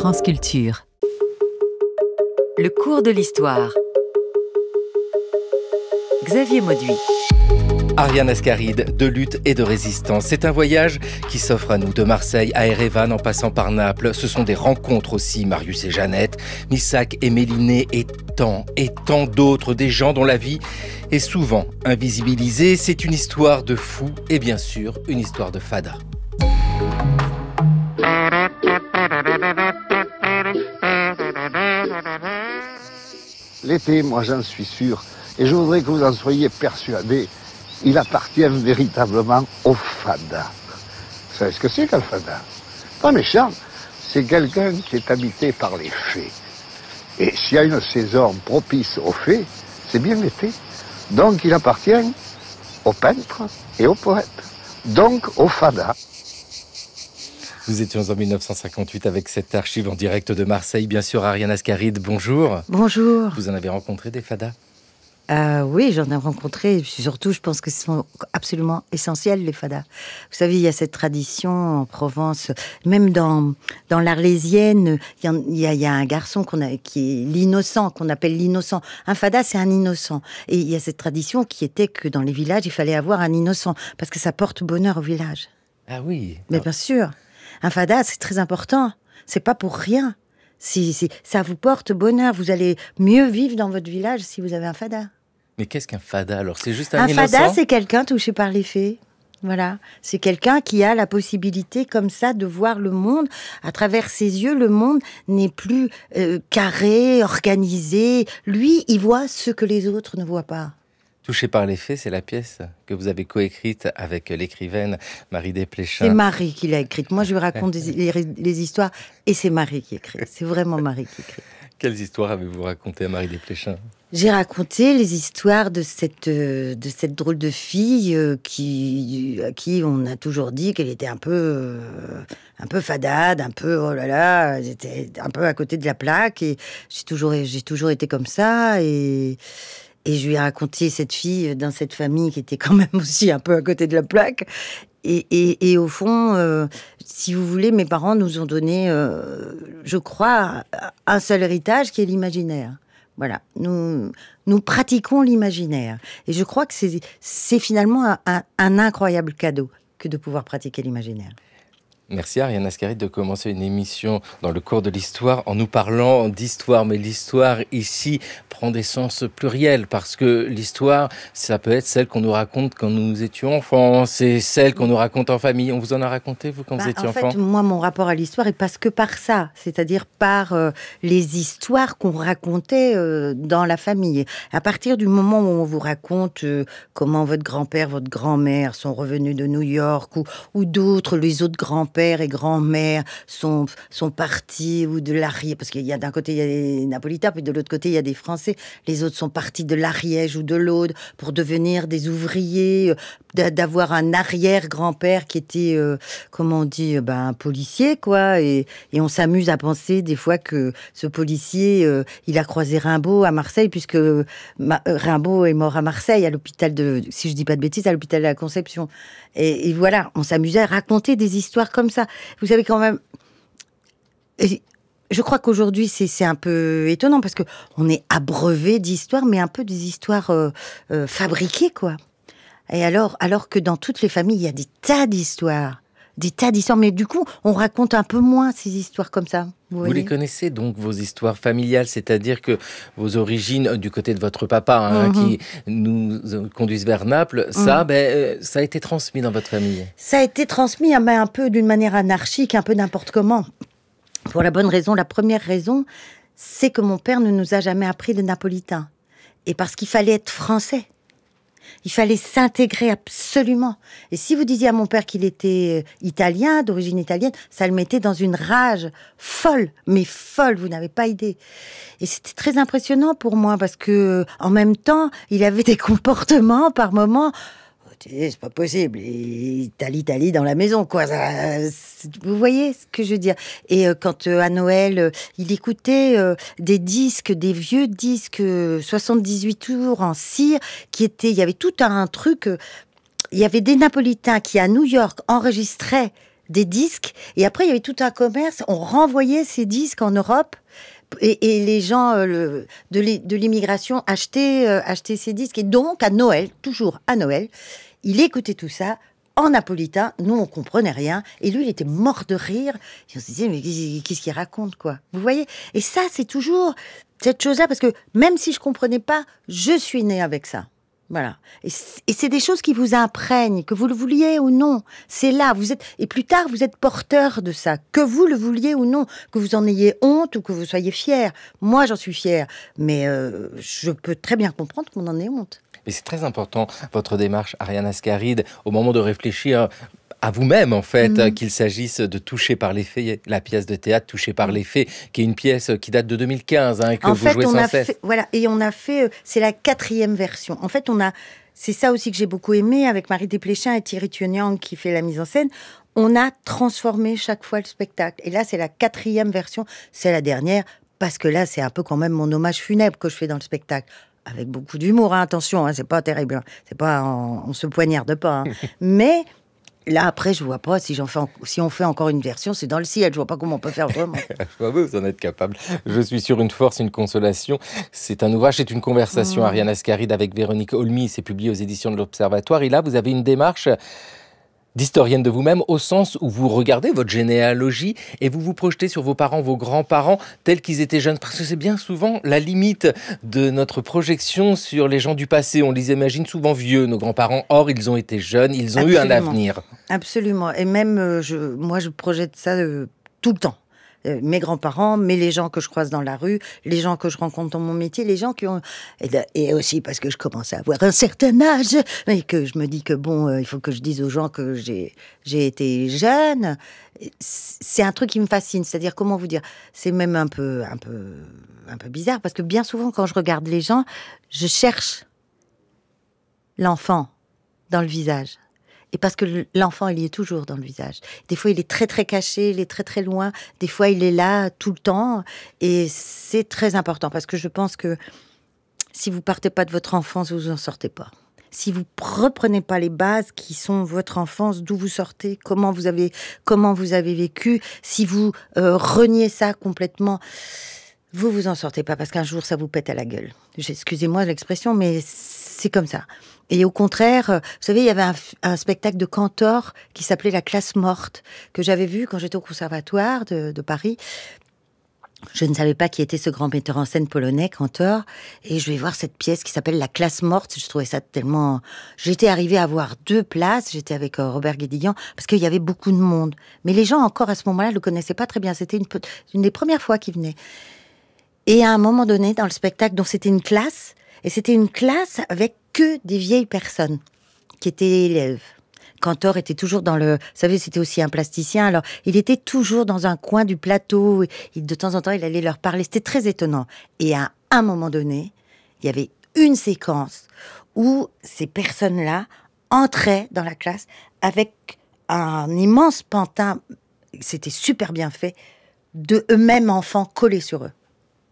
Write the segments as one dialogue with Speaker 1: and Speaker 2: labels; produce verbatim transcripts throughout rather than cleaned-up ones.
Speaker 1: France Culture. Le cours de l'histoire. Xavier Mauduit.
Speaker 2: Ariane Ascaride, de lutte et de résistance. C'est un voyage qui s'offre à nous de Marseille à Erevan en passant par Naples. Ce sont des rencontres aussi, Marius et Jeannette, Missak et Mélinée et tant et tant d'autres, des gens dont la vie est souvent invisibilisée. C'est une histoire de fou et bien sûr une histoire de fada.
Speaker 3: L'été, moi j'en suis sûr, et je voudrais que vous en soyez persuadés, il appartient véritablement au fada. Vous savez ce que c'est qu'un fada? Pas méchant, c'est quelqu'un qui est habité par les fées. Et s'il y a une saison propice aux fées, c'est bien l'été. Donc il appartient aux peintres et aux poètes, donc au fada.
Speaker 2: Nous étions en dix-neuf cent cinquante-huit avec cette archive en direct de Marseille. Bien sûr, Ariane Ascaride, bonjour.
Speaker 4: Bonjour.
Speaker 2: Vous en avez rencontré des fadas ?
Speaker 4: Euh, oui, j'en ai rencontré. Et surtout, je pense que ce sont absolument essentiels, les fadas. Vous savez, il y a cette tradition en Provence, même dans, dans l'Arlésienne, il y, a, il, y a, il y a un garçon qu'on a, qui est l'innocent, qu'on appelle l'innocent. Un fada, c'est un innocent. Et il y a cette tradition qui était que dans les villages, il fallait avoir un innocent, parce que ça porte bonheur au village.
Speaker 2: Ah oui.
Speaker 4: Mais
Speaker 2: Alors...
Speaker 4: bien sûr. Un fada, c'est très important. C'est pas pour rien. Si, si, ça vous porte bonheur. Vous allez mieux vivre dans votre village si vous avez un fada.
Speaker 2: Mais qu'est-ce qu'un fada alors? C'est juste un,
Speaker 4: un
Speaker 2: innocent?
Speaker 4: fada, c'est quelqu'un touché par les fées. Voilà. C'est quelqu'un qui a la possibilité comme ça de voir le monde. À travers ses yeux, le monde n'est plus euh, carré, organisé. Lui, il voit ce que les autres ne voient pas.
Speaker 2: Touché par les fées, c'est la pièce que vous avez coécrite avec l'écrivaine Marie Desplechin.
Speaker 4: C'est Marie qui l'a écrite. Moi, je lui raconte des, les, les histoires et c'est Marie qui écrit. C'est vraiment Marie qui écrit.
Speaker 2: Quelles histoires avez-vous racontées à Marie Desplechin ?
Speaker 4: J'ai raconté les histoires de cette, de cette drôle de fille qui, à qui on a toujours dit qu'elle était un peu, un peu fadade, un peu, oh là là, elle était un peu à côté de la plaque. Et j'ai toujours, j'ai toujours été comme ça. Et... Et je lui ai raconté cette fille dans cette famille qui était quand même aussi un peu à côté de la plaque. Et, et, et au fond, euh, si vous voulez, mes parents nous ont donné, euh, je crois, un seul héritage qui est l'imaginaire. Voilà, nous, nous pratiquons l'imaginaire. Et je crois que c'est, c'est finalement un, un, un incroyable cadeau que de pouvoir pratiquer l'imaginaire.
Speaker 2: Merci Ariane Ascaride de commencer une émission dans le cours de l'histoire en nous parlant d'histoire. Mais l'histoire ici prend des sens pluriels parce que l'histoire, ça peut être celle qu'on nous raconte quand nous étions enfants, c'est celle qu'on nous raconte en famille. On vous en a raconté, vous, quand bah, vous étiez
Speaker 4: en
Speaker 2: enfant ?
Speaker 4: En fait, moi, mon rapport à l'histoire, il passe que par ça, c'est-à-dire par euh, les histoires qu'on racontait euh, dans la famille. À partir du moment où on vous raconte euh, comment votre grand-père, votre grand-mère sont revenus de New York ou, ou d'autres, les autres grands-pères et grand-mère sont, sont partis ou de l'Ariège, parce qu'il y a d'un côté il y a des Napolitains, puis de l'autre côté il y a des Français, les autres sont partis de l'Ariège ou de l'Aude pour devenir des ouvriers, d'avoir un arrière-grand-père qui était, euh, comment on dit, ben, un policier, quoi, et, et on s'amuse à penser des fois que ce policier, euh, il a croisé Rimbaud à Marseille, puisque Ma, euh, Rimbaud est mort à Marseille, à l'hôpital de, si je dis pas de bêtises, à l'hôpital de la Conception. Et, et voilà, on s'amusait à raconter des histoires comme ça. Vous savez quand même... Je crois qu'aujourd'hui, c'est, c'est un peu étonnant, parce qu'on est abreuvé d'histoires, mais un peu des histoires euh, euh, fabriquées, quoi. Et alors, alors que dans toutes les familles, il y a des tas d'histoires. Des tas d'histoires. Mais du coup, on raconte un peu moins ces histoires comme ça. Vous,
Speaker 2: vous les connaissez donc, vos histoires familiales, c'est-à-dire que vos origines du côté de votre papa, hein, mm-hmm. qui nous conduisent vers Naples, mm. ça, ben, ça a été transmis dans votre famille.
Speaker 4: Ça a été transmis mais un peu d'une manière anarchique, un peu n'importe comment. Pour la bonne raison, la première raison, c'est que mon père ne nous a jamais appris le napolitain. Et parce qu'il fallait être français. Il fallait s'intégrer absolument. Et si vous disiez à mon père qu'il était italien, d'origine italienne, ça le mettait dans une rage folle, mais folle, vous n'avez pas idée. Et c'était très impressionnant pour moi, parce que en même temps, il avait des comportements par moments... C'est pas possible. Et t'as l'Italie dans la maison, quoi. Ça, vous voyez ce que je veux dire? Et euh, quand euh, à Noël, euh, il écoutait euh, des disques, des vieux disques, euh, soixante-dix-huit tours en cire, qui étaient. Il y avait tout un truc. Euh, il y avait des Napolitains qui à New York enregistraient des disques. Et après, il y avait tout un commerce. On renvoyait ces disques en Europe. Et, et les gens euh, le, de, l'i- de l'immigration achetaient, euh, achetaient ces disques. Et donc, à Noël, toujours à Noël, il écoutait tout ça en napolitain. Nous, on comprenait rien. Et lui, il était mort de rire. Et on se disait, mais qu'est- qu'est-ce qu'il raconte, quoi? Vous voyez? Et ça, c'est toujours cette chose-là, parce que même si je comprenais pas, je suis née avec ça. Voilà. Et c- et c'est des choses qui vous imprègnent, que vous le vouliez ou non. C'est là, vous êtes, et plus tard, vous êtes porteur de ça, que vous le vouliez ou non, que vous en ayez honte ou que vous soyez fier. Moi, j'en suis fière, mais euh, je peux très bien comprendre qu'on en ait honte.
Speaker 2: Mais c'est très important, votre démarche, Ariane Ascaride, au moment de réfléchir à vous-même, en fait,
Speaker 4: Mhm.
Speaker 2: qu'il s'agisse de Touché par les faits, la pièce de théâtre Touché par
Speaker 4: Mhm.
Speaker 2: les faits, qui est une pièce qui date de deux mille quinze, hein, et que
Speaker 4: En
Speaker 2: vous
Speaker 4: fait,
Speaker 2: jouez
Speaker 4: on
Speaker 2: sans
Speaker 4: a
Speaker 2: cesse.
Speaker 4: fait, voilà, et on a fait, euh, c'est la quatrième version. En fait, on a, c'est ça aussi que j'ai beaucoup aimé avec Marie Desplechin et Thierry Tunyang qui fait la mise en scène. On a transformé chaque fois le spectacle. Et là, c'est la quatrième version, c'est la dernière, parce que là, c'est un peu quand même mon hommage funèbre que je fais dans le spectacle. Avec beaucoup d'humour, hein, attention, hein, c'est pas terrible, hein. C'est pas, en- on se poignarde pas, hein. Mais là, après, je vois pas si j'en fais, en- si on fait encore une version, c'est dans le ciel. Je vois pas comment on peut faire autrement.
Speaker 2: Je vois, vous en êtes capable. Je suis sur une force, une consolation. C'est un ouvrage, c'est une conversation,
Speaker 4: Mmh.
Speaker 2: Ariane Ascaride, avec Véronique Olmy. C'est publié aux éditions de l'Observatoire. Et là, vous avez une démarche d'historienne de vous-même, au sens où vous regardez votre généalogie et vous vous projetez sur vos parents, vos grands-parents, tels qu'ils étaient jeunes. Parce que c'est bien souvent la limite de notre projection sur les gens du passé. On les imagine souvent vieux, nos grands-parents. Or, ils ont été jeunes, ils ont eu un
Speaker 4: Absolument.
Speaker 2: avenir.
Speaker 4: Absolument. Et même, euh, je, moi, je projette ça euh, tout le temps. Euh, mes grands-parents, mais les gens que je croise dans la rue, les gens que je rencontre dans mon métier, les gens qui ont... Et, de- et aussi parce que je commence à avoir un certain âge, et que je me dis que, bon, euh, il faut que je dise aux gens que j'ai, j'ai été jeune. C'est un truc qui me fascine. C'est-à-dire, comment vous dire, c'est même un peu, un peu, un peu bizarre, parce que bien souvent, quand je regarde les gens, je cherche l'enfant dans le visage. Et parce que l'enfant, il y est toujours dans le visage. Des fois, il est très, très caché, il est très, très loin. Des fois, il est là tout le temps. Et c'est très important parce que je pense que si vous partez pas de votre enfance, vous en sortez pas. Si vous reprenez pas les bases qui sont votre enfance, d'où vous sortez, comment vous avez, comment vous avez vécu, si vous euh, reniez ça complètement, vous vous en sortez pas parce qu'un jour, ça vous pète à la gueule. Excusez-moi l'expression, mais c'est comme ça. Et au contraire, euh, vous savez, il y avait un, un spectacle de Cantor qui s'appelait La classe morte, que j'avais vu quand j'étais au conservatoire de, de Paris. Je ne savais pas qui était ce grand metteur en scène polonais, Cantor, et je vais voir cette pièce qui s'appelle La classe morte. Je trouvais ça tellement... J'étais arrivée à avoir deux places, j'étais avec euh, Robert Guédiguian, parce qu'il y avait beaucoup de monde. Mais les gens, encore à ce moment-là, ne le connaissaient pas très bien. C'était une, une des premières fois qu'ils venaient. Et à un moment donné, dans le spectacle, dont c'était une classe, et c'était une classe avec que des vieilles personnes qui étaient élèves. Cantor était toujours dans le... Vous savez, c'était aussi un plasticien, alors il était toujours dans un coin du plateau. Il, de temps en temps, il allait leur parler. C'était très étonnant. Et à un moment donné, il y avait une séquence où ces personnes-là entraient dans la classe avec un immense pantin, c'était super bien fait, de eux-mêmes enfants collés sur eux.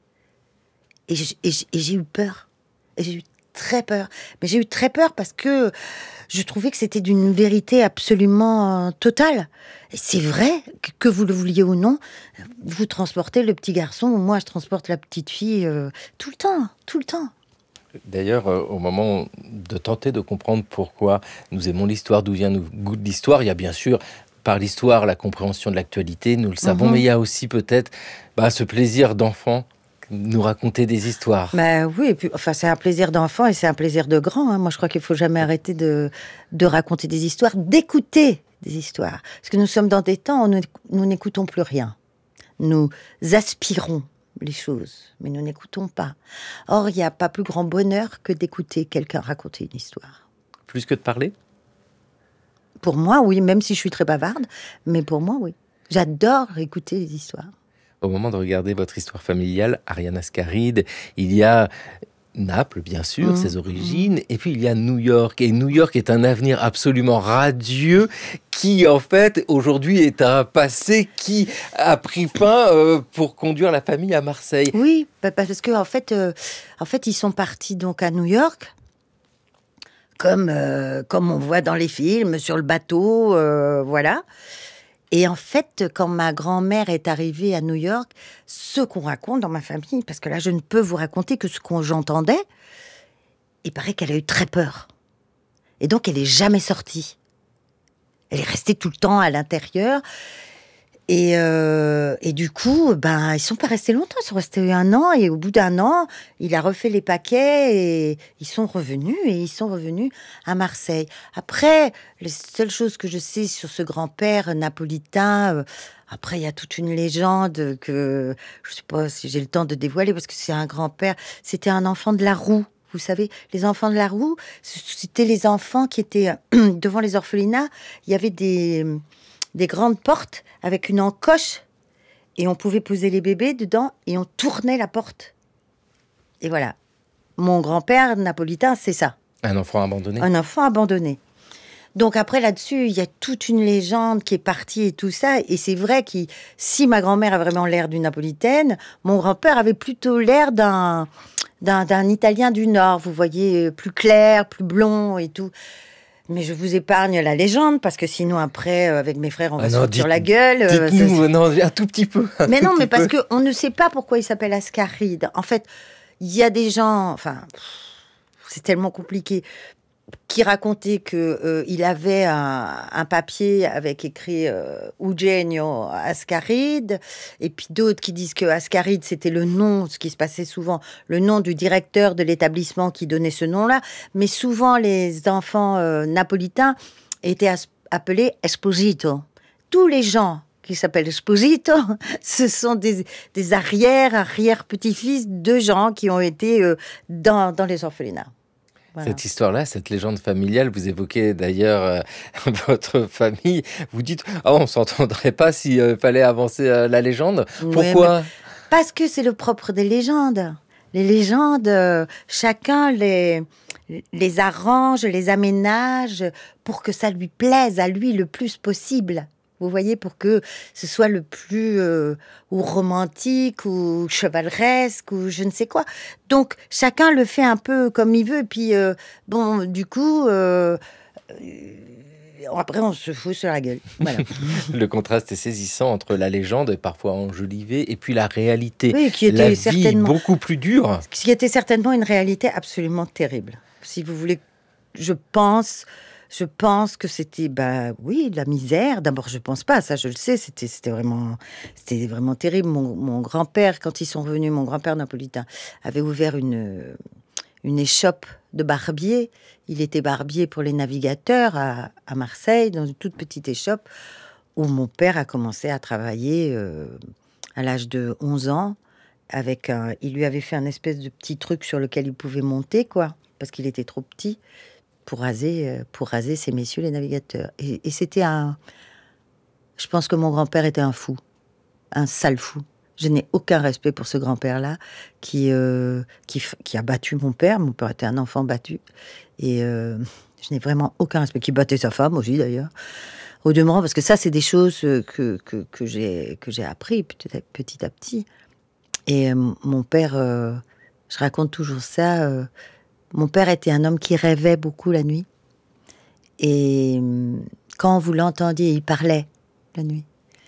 Speaker 4: Et j'ai, et j'ai, et j'ai eu peur. Et j'ai eu très peur. Mais j'ai eu très peur parce que je trouvais que c'était d'une vérité absolument euh, totale. Et c'est vrai, que, que vous le vouliez ou non, vous transportez le petit garçon, ou moi je transporte la petite fille euh, tout le temps, tout le temps.
Speaker 2: D'ailleurs, euh, au moment de tenter de comprendre pourquoi nous aimons l'histoire, d'où vient notre goût de l'histoire, il y a bien sûr, par l'histoire, la compréhension de l'actualité, nous le savons,
Speaker 4: Mhm.
Speaker 2: mais il y a aussi peut-être bah, ce plaisir d'enfant, nous raconter des histoires.
Speaker 4: Bah oui, et puis, enfin, c'est un plaisir d'enfant et c'est un plaisir de grand, hein. Moi, je crois qu'il faut jamais arrêter de, de raconter des histoires, d'écouter des histoires. Parce que nous sommes dans des temps où nous, nous n'écoutons plus rien. Nous aspirons les choses, mais nous n'écoutons pas. Or, il n'y a pas plus grand bonheur que d'écouter quelqu'un raconter une histoire.
Speaker 2: Plus que de parler ?
Speaker 4: Pour moi, oui, même si je suis très bavarde, mais pour moi, oui. J'adore écouter les histoires.
Speaker 2: Au moment de regarder votre histoire familiale, Ariane Ascaride, il y a Naples, bien sûr,
Speaker 4: Mmh,
Speaker 2: ses origines, et puis il y a New York. Et New York est un avenir absolument radieux qui, en fait, aujourd'hui est un passé qui a pris fin euh, pour conduire la famille à Marseille.
Speaker 4: Oui, parce que en fait, euh, en fait, ils sont partis donc à New York, comme euh, comme on voit dans les films, sur le bateau, euh, voilà. Et en fait, quand ma grand-mère est arrivée à New York, ce qu'on raconte dans ma famille, parce que là, je ne peux vous raconter que ce que j'entendais, il paraît qu'elle a eu très peur. Et donc, elle n'est jamais sortie. Elle est restée tout le temps à l'intérieur. Et, euh, et du coup, ben, ils sont pas restés longtemps. Ils sont restés un an. Et au bout d'un an, il a refait les paquets et ils sont revenus. Et ils sont revenus à Marseille. Après, les seules choses que je sais sur ce grand-père napolitain, euh, après, il y a toute une légende que je sais pas si j'ai le temps de dévoiler parce que c'est un grand-père. C'était un enfant de la roue. Vous savez, les enfants de la roue, c'était les enfants qui étaient devant les orphelinats. Il y avait des, des grandes portes avec une encoche et on pouvait poser les bébés dedans et on tournait la porte. Et voilà. Mon grand-père napolitain, c'est ça.
Speaker 2: Un enfant abandonné.
Speaker 4: Un enfant abandonné. Donc après, là-dessus, il y a toute une légende qui est partie et tout ça. Et c'est vrai que si ma grand-mère a vraiment l'air d'une napolitaine, mon grand-père avait plutôt l'air d'un... D'un, d'un Italien du Nord, vous voyez, plus clair, plus blond et tout. Mais je vous épargne la légende, parce que sinon, après, avec mes frères, on va ah se foutre sur la gueule.
Speaker 2: Dites-nous, euh, non, un tout petit peu.
Speaker 4: Mais non, mais parce qu'on ne sait pas pourquoi il s'appelle Ascaride. En fait, il y a des gens... Enfin, c'est tellement compliqué... qui racontait qu'il euh, avait un, un papier avec écrit euh, Eugenio Ascaride, et puis d'autres qui disent que Ascaride, c'était le nom, ce qui se passait souvent, le nom du directeur de l'établissement qui donnait ce nom-là, mais souvent les enfants euh, napolitains étaient as- appelés Esposito. Tous les gens qui s'appellent Esposito, ce sont des, des arrière, arrière-petits-fils de gens qui ont été euh, dans, dans les orphelinats.
Speaker 2: Voilà. Cette histoire-là, cette légende familiale, vous évoquez d'ailleurs euh, votre famille. Vous dites, oh, on ne s'entendrait pas s'il euh, fallait avancer euh, la légende. Pourquoi ?
Speaker 4: Ouais, parce que c'est le propre des légendes. Les légendes, euh, chacun les, les arrange, les aménage pour que ça lui plaise à lui le plus possible. Vous voyez, pour que ce soit le plus euh, ou romantique ou chevaleresque ou je ne sais quoi. Donc, chacun le fait un peu comme il veut. Et puis, euh, bon, du coup, euh, euh, après, on se fout sur la gueule. Voilà.
Speaker 2: Le contraste est saisissant entre la légende, parfois enjolivée, et puis la réalité.
Speaker 4: Oui, qui était
Speaker 2: la vie
Speaker 4: certainement
Speaker 2: beaucoup plus dure.
Speaker 4: Qui était certainement une réalité absolument terrible. Si vous voulez, je pense... Je pense que c'était, bah oui, de la misère. D'abord, je pense pas, ça je le sais, c'était, c'était, vraiment, c'était vraiment terrible. Mon, mon grand-père, quand ils sont revenus, mon grand-père napolitain, avait ouvert une, une échoppe de barbier. Il était barbier pour les navigateurs à, à Marseille, dans une toute petite échoppe, où mon père a commencé à travailler euh, à l'âge de onze ans. Avec un, il lui avait fait un espèce de petit truc sur lequel il pouvait monter, quoi, parce qu'il était trop petit. Pour raser, pour raser ces messieurs les navigateurs. Et, et c'était un... Je pense que mon grand-père était un fou, un sale fou. Je n'ai aucun respect pour ce grand-père-là qui, euh, qui, qui a battu mon père. Mon père était un enfant battu. Et euh, je n'ai vraiment aucun respect. Qui battait sa femme aussi, d'ailleurs. Au demeurant, parce que ça, c'est des choses que, que, que, j'ai, que j'ai appris petit à petit. À petit. Et euh, mon père, euh, je raconte toujours ça... Euh, Mon père était un homme qui rêvait beaucoup la nuit. Et quand vous l'entendiez, il parlait la nuit.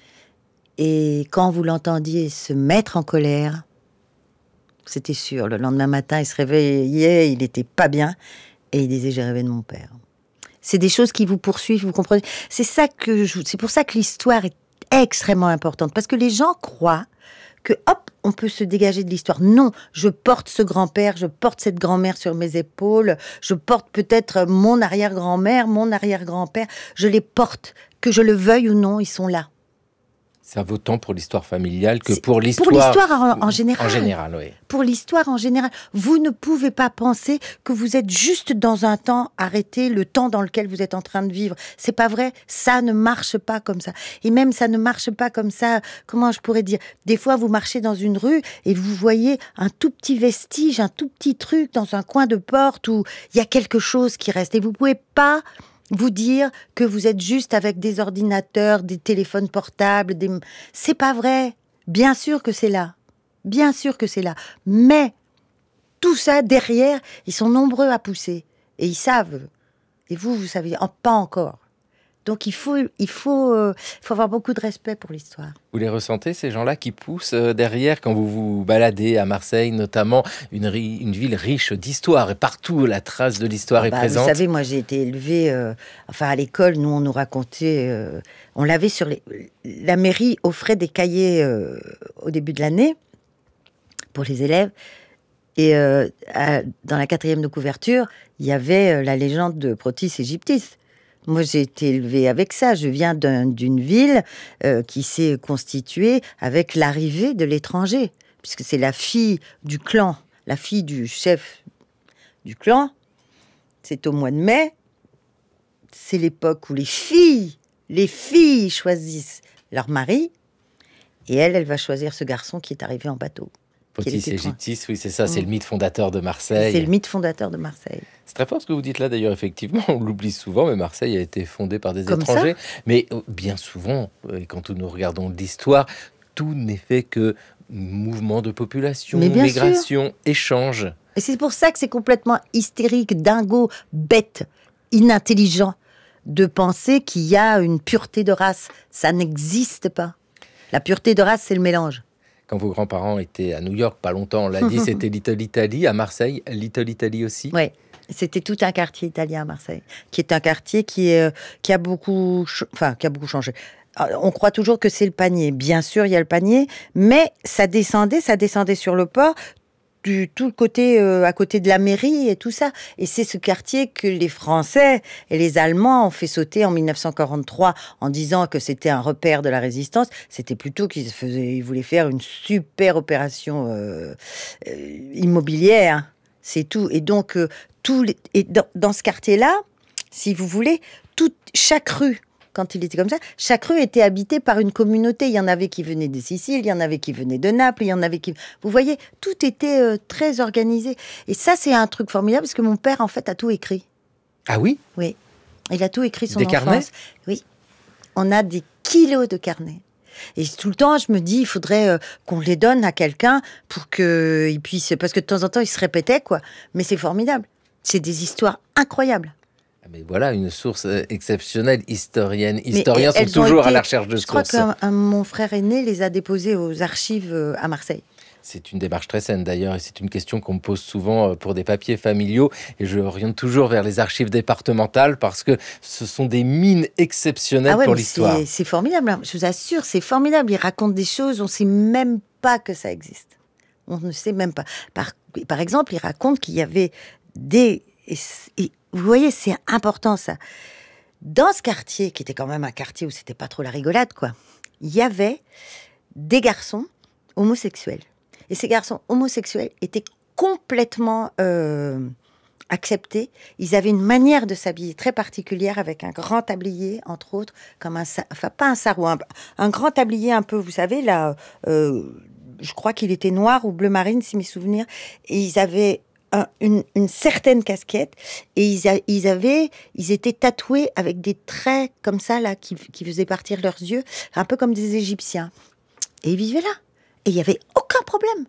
Speaker 4: Et quand vous l'entendiez se mettre en colère, c'était sûr. Le lendemain matin, il se réveillait, il n'était pas bien. Et il disait, j'ai rêvé de mon père. C'est des choses qui vous poursuivent, vous comprenez ? C'est ça que je, c'est pour ça que l'histoire est extrêmement importante. Parce que les gens croient que, hop, on peut se dégager de l'histoire. Non, je porte ce grand-père, je porte cette grand-mère sur mes épaules, je porte peut-être mon arrière-grand-mère, mon arrière-grand-père, je les porte, que je le veuille ou non, ils sont là.
Speaker 2: Ça vaut tant pour l'histoire familiale que
Speaker 4: C'est
Speaker 2: pour l'histoire...
Speaker 4: Pour l'histoire en, en général.
Speaker 2: En général, oui.
Speaker 4: Pour l'histoire en général. Vous ne pouvez pas penser que vous êtes juste dans un temps arrêté, le temps dans lequel vous êtes en train de vivre. C'est pas vrai. Ça ne marche pas comme ça. Et même ça ne marche pas comme ça. Comment je pourrais dire ? Des fois, vous marchez dans une rue et vous voyez un tout petit vestige, un tout petit truc dans un coin de porte où il y a quelque chose qui reste. Et vous pouvez pas... vous dire que vous êtes juste avec des ordinateurs, des téléphones portables, des... c'est pas vrai. Bien sûr que c'est là. Bien sûr que c'est là. Mais tout ça, derrière, ils sont nombreux à pousser. Et ils savent. Et vous, vous savez, pas encore. Donc il faut, il faut, euh, faut avoir beaucoup de respect pour l'histoire.
Speaker 2: Vous les ressentez, ces gens-là qui poussent euh, derrière quand vous vous baladez à Marseille, notamment une, ri- une ville riche d'histoire et partout la trace de l'histoire
Speaker 4: Ah
Speaker 2: est
Speaker 4: bah,
Speaker 2: présente.
Speaker 4: Vous savez, moi j'ai été élevée, euh, enfin à l'école, nous on nous racontait, euh, on l'avait sur les, la mairie offrait des cahiers euh, au début de l'année pour les élèves. Et euh, à- dans la quatrième de couverture, il y avait euh, la légende de Protis Égyptis. Moi, j'ai été élevée avec ça. Je viens d'un- d'une ville euh, qui s'est constituée avec l'arrivée de l'étranger, puisque c'est la fille du clan, la fille du chef du clan. C'est au mois de mai. C'est l'époque où les filles, les filles choisissent leur mari. Et elle, elle va choisir ce garçon qui est arrivé en bateau.
Speaker 2: Protis
Speaker 4: était étrange.
Speaker 2: Égyptis, oui, c'est ça, c'est
Speaker 4: Mm.
Speaker 2: le mythe fondateur de Marseille.
Speaker 4: C'est le mythe fondateur de Marseille.
Speaker 2: C'est très fort ce que vous dites là, d'ailleurs, effectivement, on l'oublie souvent, mais Marseille a été fondée par des
Speaker 4: Comme
Speaker 2: étrangers. Mais euh, bien souvent, euh, quand nous regardons l'histoire, tout n'est fait que mouvement de population,
Speaker 4: Mais bien
Speaker 2: migration, échange.
Speaker 4: Et c'est pour ça que c'est complètement hystérique, dingo, bête, inintelligent de penser qu'il y a une pureté de race. Ça n'existe pas. La pureté de race, c'est le mélange.
Speaker 2: Quand vos grands-parents étaient à New York, pas longtemps, on l'a dit, c'était Little Italy. À Marseille, Little Italy aussi.
Speaker 4: Oui, c'était tout un quartier italien à Marseille, qui est un quartier qui, est, euh, qui a beaucoup, ch- enfin, qui a beaucoup changé. Alors, on croit toujours que c'est le panier. Bien sûr, il y a le panier, mais ça descendait, ça descendait sur le port, du tout le côté euh, à côté de la mairie et tout ça. Et c'est ce quartier que les Français et les Allemands ont fait sauter en mille neuf cent quarante-trois en disant que c'était un repère de la résistance. C'était plutôt qu'ils faisaient, ils voulaient faire une super opération euh, euh, immobilière. C'est tout. Et donc euh, tout les- et dans, dans ce quartier-là, si vous voulez, toute chaque rue. Quand il était comme ça, chaque rue était habitée par une communauté. Il y en avait qui venaient de Sicile, il y en avait qui venaient de Naples, il y en avait qui... Vous voyez, tout était euh, très organisé. Et ça, c'est un truc formidable, parce que mon père, en fait, a tout écrit.
Speaker 2: Ah oui?
Speaker 4: Oui, il a tout écrit son
Speaker 2: Des
Speaker 4: enfance.
Speaker 2: carnets?
Speaker 4: Oui, on a des kilos de carnets. Et tout le temps, je me dis, il faudrait euh, qu'on les donne à quelqu'un pour qu'il puisse... Parce que de temps en temps, il se répétait, quoi. Mais c'est formidable. C'est des histoires incroyables.
Speaker 2: Mais voilà, une source euh, exceptionnelle, historienne.
Speaker 4: Mais
Speaker 2: Historiens sont
Speaker 4: elles ont
Speaker 2: toujours
Speaker 4: été-
Speaker 2: à la recherche de
Speaker 4: Je crois
Speaker 2: sources.
Speaker 4: que un- mon frère aîné les a déposées aux archives euh, à Marseille.
Speaker 2: C'est une démarche très saine d'ailleurs, et c'est une question qu'on me pose souvent euh, pour des papiers familiaux, et je oriente toujours vers les archives départementales parce que ce sont des mines exceptionnelles
Speaker 4: Ah ouais,
Speaker 2: pour
Speaker 4: mais
Speaker 2: l'histoire.
Speaker 4: c'est- c'est formidable, hein. Je vous assure, c'est formidable. Ils racontent des choses, on ne sait même pas que ça existe. On ne sait même pas. Par, par exemple, ils racontent qu'il y avait des... et c- et vous voyez, c'est important ça. Dans ce quartier, qui était quand même un quartier où c'était pas trop la rigolade, quoi, il y avait des garçons homosexuels. Et ces garçons homosexuels étaient complètement euh, acceptés. Ils avaient une manière de s'habiller très particulière, avec un grand tablier, entre autres, comme un, sa- enfin pas un sarrau, un, un grand tablier un peu, vous savez, là, euh, je crois qu'il était noir ou bleu marine, si mes souvenirs. Et ils avaient un- une, une certaine casquette, et ils, a- ils avaient, ils étaient tatoués avec des traits comme ça, là, qui, qui faisaient partir leurs yeux, un peu comme des Égyptiens. Et ils vivaient là. Et il n'y avait aucun problème.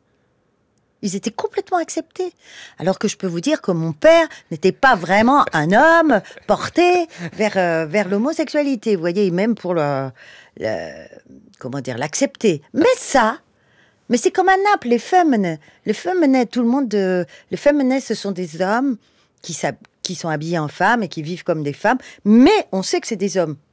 Speaker 4: Ils étaient complètement acceptés. Alors que je peux vous dire que mon père n'était pas vraiment un homme porté vers, euh, vers l'homosexualité. Vous voyez, même pour le, le- comment dire, l'accepter. Mais ça, mais c'est comme à Naples, les féminins. Les féminins, tout le monde, euh, les féminins, ce sont des hommes qui, s'hab- qui sont habillés en femmes et qui vivent comme des femmes. Mais on sait que c'est des hommes.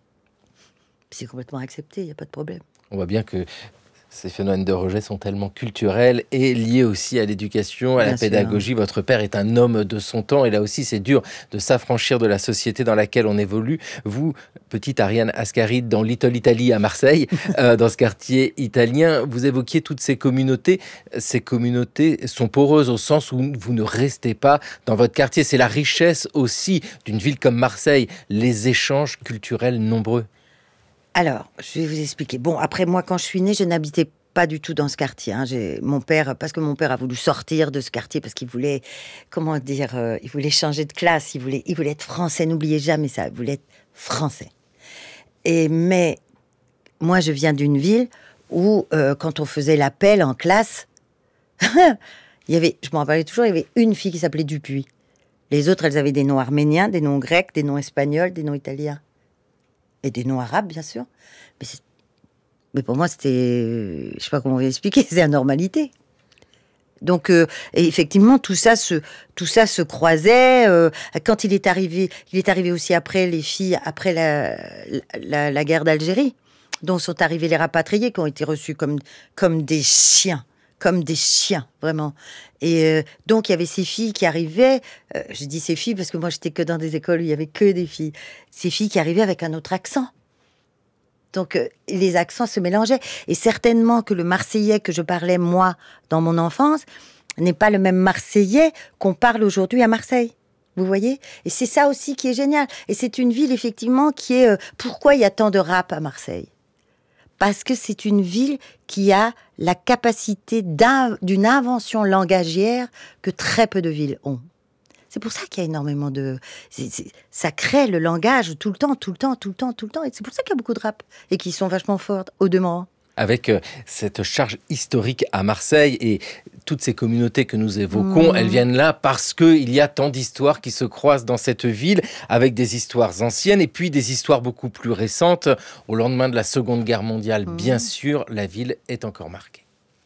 Speaker 4: C'est complètement accepté, il n'y a pas de problème.
Speaker 2: On voit bien que ces phénomènes de rejet sont tellement culturels et liés aussi à l'éducation, à
Speaker 4: Bien
Speaker 2: la
Speaker 4: sûr.
Speaker 2: pédagogie. Votre père est un homme de son temps et là aussi c'est dur de s'affranchir de la société dans laquelle on évolue. Vous, petite Ariane Ascaride, dans Little Italy à Marseille, euh, dans ce quartier italien, vous évoquiez toutes ces communautés. Ces communautés sont poreuses au sens où vous ne restez pas dans votre quartier. C'est la richesse aussi d'une ville comme Marseille, les échanges culturels nombreux.
Speaker 4: Alors, je vais vous expliquer. Bon, après, moi, quand je suis née, je n'habitais pas du tout dans ce quartier. Hein. J'ai, mon père, parce que mon père a voulu sortir de ce quartier, parce qu'il voulait, comment dire, euh, il voulait changer de classe, il voulait, il voulait être français. N'oubliez jamais ça, il voulait être français. Et, mais, moi, je viens d'une ville où, euh, quand on faisait l'appel en classe, il y avait, je m'en rappelle toujours, il y avait une fille qui s'appelait Dupuis. Les autres, elles avaient des noms arméniens, des noms grecs, des noms espagnols, des noms italiens. et des noms arabes, bien sûr. Mais, mais pour moi, c'était, je sais pas comment vous expliquer, c'est la normalité. Donc, euh, et effectivement, tout ça se, tout ça se croisait. Euh, quand il est arrivé, il est arrivé aussi après les filles, après la, la, la guerre d'Algérie, dont sont arrivés les rapatriés, qui ont été reçus comme, comme des chiens, comme des chiens, vraiment. Et euh, donc, il y avait ces filles qui arrivaient. Euh, je dis ces filles parce que moi, j'étais que dans des écoles où il y avait que des filles. Ces filles qui arrivaient avec un autre accent. Donc, euh, les accents se mélangeaient. Et certainement que le Marseillais que je parlais, moi, dans mon enfance, n'est pas le même Marseillais qu'on parle aujourd'hui à Marseille. Vous voyez ? Et c'est ça aussi qui est génial. Et c'est une ville, effectivement, qui est... Euh, pourquoi il y a tant de rap à Marseille ? Parce que c'est une ville qui a la capacité d'in- d'une invention langagière que très peu de villes ont. C'est pour ça qu'il y a énormément de... c'est, c'est, ça crée le langage tout le temps, tout le temps, tout le temps, tout le temps. Et c'est pour ça qu'il y a beaucoup de rap. Et qui sont vachement forts, au demeurant.
Speaker 2: Avec euh, cette charge historique à Marseille et toutes ces communautés que nous évoquons, mmh. elles viennent là parce qu'il y a tant d'histoires qui se croisent dans cette ville, avec des histoires anciennes et puis des histoires beaucoup plus récentes. Au lendemain de la Seconde Guerre mondiale, mmh. bien sûr, la ville est encore marquée.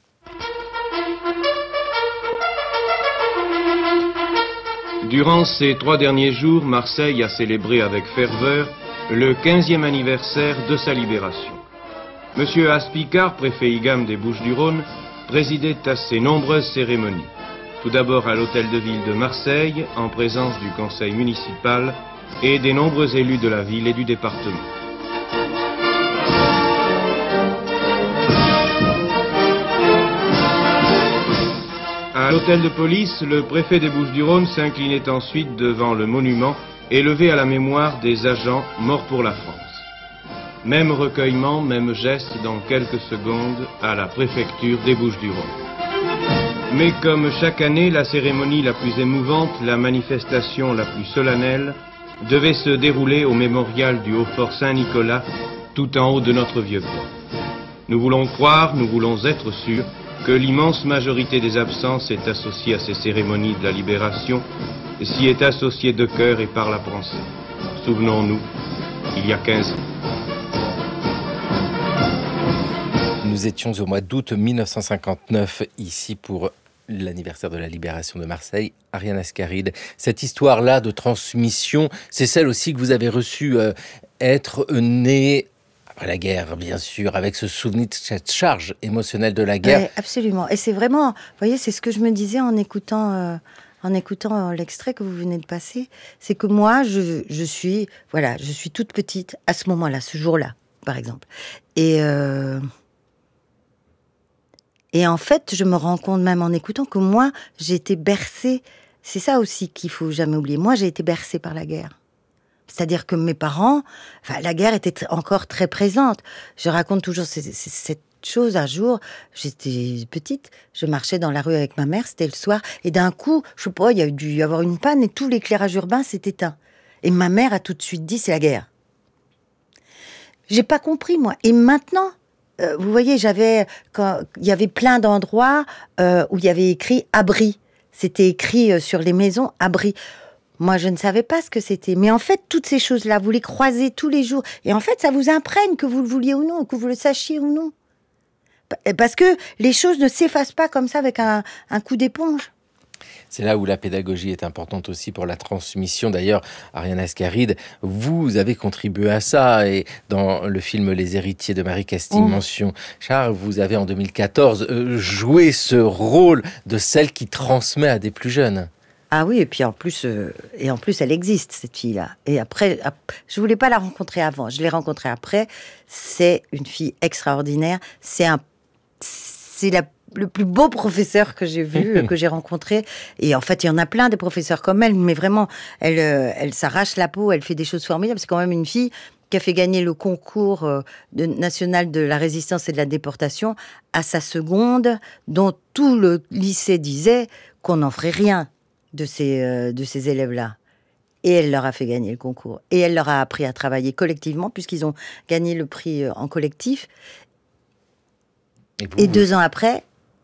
Speaker 5: Durant ces trois derniers jours, Marseille a célébré avec ferveur le quinzième anniversaire de sa libération. Monsieur Aspicard, préfet I G A M des Bouches-du-Rhône, présidait à ces nombreuses cérémonies. Tout d'abord à l'hôtel de ville de Marseille, en présence du conseil municipal et des nombreux élus de la ville et du département. À l'hôtel de police, le préfet des Bouches-du-Rhône s'inclinait ensuite devant le monument élevé à la mémoire des agents morts pour la France. Même recueillement, même geste dans quelques secondes à la préfecture des Bouches-du-Rhône. Mais comme chaque année, la cérémonie la plus émouvante, la manifestation la plus solennelle, devait se dérouler au mémorial du Haut-Fort Saint-Nicolas, tout en haut de notre vieux port. Nous voulons croire, nous voulons être sûrs, que l'immense majorité des absents est associée à ces cérémonies de la libération, et s'y est associée de cœur et par la pensée. Souvenons-nous, il y a quinze ans.
Speaker 2: Nous étions au mois d'août mille neuf cent cinquante-neuf ici pour l'anniversaire de la libération de Marseille. Ariane Ascaride, cette histoire-là de transmission, c'est celle aussi que vous avez reçue, euh, être née après la guerre, bien sûr, avec ce souvenir de cette charge émotionnelle de la guerre.
Speaker 4: Ouais, absolument. Et c'est vraiment, vous voyez, c'est ce que je me disais en écoutant, euh, en écoutant l'extrait que vous venez de passer, c'est que moi, je, je suis, voilà, je suis toute petite à ce moment-là, ce jour-là, par exemple. Et euh, et en fait, je me rends compte même en écoutant que moi, j'ai été bercée. C'est ça aussi qu'il faut jamais oublier. Moi, j'ai été bercée par la guerre. C'est-à-dire que mes parents, enfin, la guerre était encore très présente. Je raconte toujours c- c- cette chose. Un jour, j'étais petite, je marchais dans la rue avec ma mère, c'était le soir, et d'un coup, je sais pas, il y a dû y avoir une panne et tout l'éclairage urbain s'est éteint. Et ma mère a tout de suite dit, c'est la guerre. J'ai pas compris, moi. Et maintenant, euh, vous voyez, j'avais, quand il y avait plein d'endroits euh, où il y avait écrit abri. C'était écrit euh, sur les maisons, abri. Moi, je ne savais pas ce que c'était. Mais en fait, toutes ces choses-là, vous les croisez tous les jours. Et en fait, ça vous imprègne, que vous le vouliez ou non, que vous le sachiez ou non. Parce que les choses ne s'effacent pas comme ça avec un, un coup d'éponge.
Speaker 2: C'est là où la pédagogie est importante aussi pour la transmission. D'ailleurs, Ariane Ascaride, vous avez contribué à ça. Et dans le film Les Héritiers de Marie-Castille, mmh. mention Charles, vous avez en deux mille quatorze euh, joué ce rôle de celle qui transmet à des plus jeunes.
Speaker 4: Ah oui, et puis en plus, euh, et en plus, elle existe, cette fille-là. Et après, après, je voulais pas la rencontrer avant, je l'ai rencontrée après. C'est une fille extraordinaire. C'est un, c'est la, le plus beau professeur que j'ai vu, que j'ai rencontré. Et en fait, il y en a plein des professeurs comme elle, mais vraiment, elle, euh, elle s'arrache la peau, elle fait des choses formidables. C'est quand même une fille qui a fait gagner le concours euh, de, national de la résistance et de la déportation à sa seconde, dont tout le lycée disait qu'on n'en ferait rien de ces, euh, de ces élèves-là. Et elle leur a fait gagner le concours. Et elle leur a appris à travailler collectivement, puisqu'ils ont gagné le prix euh, en collectif.
Speaker 2: Et, vous,
Speaker 4: et
Speaker 2: vous...
Speaker 4: deux ans après,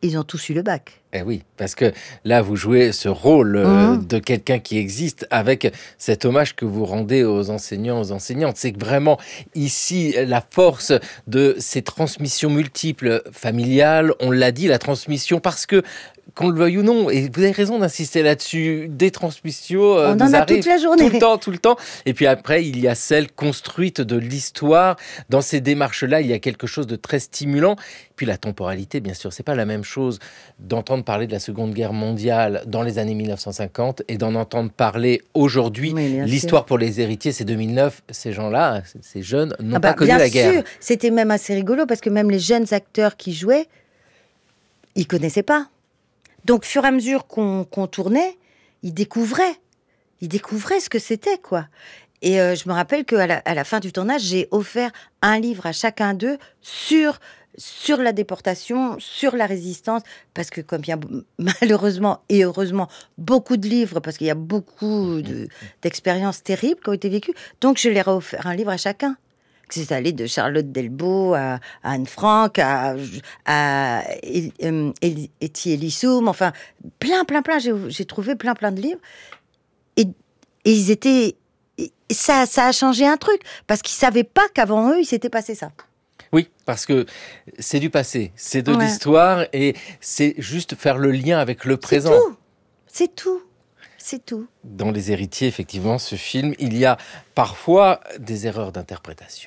Speaker 4: ils ont tous eu le bac.
Speaker 2: Eh oui, parce que là, vous jouez ce rôle euh, mmh. de quelqu'un qui existe avec cet hommage que vous rendez aux enseignants, aux enseignantes. C'est que vraiment, ici, la force de ces transmissions multiples familiales, on l'a dit, la transmission, parce que, qu'on le veuille ou non, et vous avez raison d'insister là-dessus, des transmissions euh,
Speaker 4: on en a toute la journée.
Speaker 2: Tout le temps, tout le temps. Et puis après, il y a celle construite de l'histoire. Dans ces démarches-là, il y a quelque chose de très stimulant. Puis la temporalité, bien sûr, c'est pas la même chose d'entendre parler de la Seconde Guerre mondiale dans les années mille neuf cent cinquante et d'en entendre parler aujourd'hui. Oui, l'histoire sûr. Pour les héritiers, c'est deux mille neuf. Ces gens-là, ces jeunes, n'ont ah bah, pas connu la guerre. Bien sûr,
Speaker 4: c'était même assez rigolo parce que même les jeunes acteurs qui jouaient, ils connaissaient pas. Donc, fur et à mesure qu'on, qu'on tournait, ils découvraient. Ils découvraient ce que c'était, quoi. Et euh, je me rappelle qu'à la, à la fin du tournage, j'ai offert un livre à chacun d'eux sur... sur la déportation, sur la résistance, parce que comme il y a malheureusement et heureusement beaucoup de livres, parce qu'il y a beaucoup de, d'expériences terribles qui ont été vécues, donc je leur ai offert un livre à chacun. C'est allé de Charlotte Delbo à, à Anne Frank, à, à Etty Elissoum, enfin plein, plein, plein, j'ai, j'ai trouvé plein, plein de livres. Et, et ils étaient... Et ça, ça a changé un truc, parce qu'ils ne savaient pas qu'avant eux, il s'était passé ça.
Speaker 2: Oui, parce que c'est du passé, c'est de ouais. l'histoire et c'est juste faire le lien avec le présent.
Speaker 4: C'est tout, c'est tout, c'est tout.
Speaker 2: Dans Les Héritiers, effectivement, ce film, il y a parfois des erreurs d'interprétation.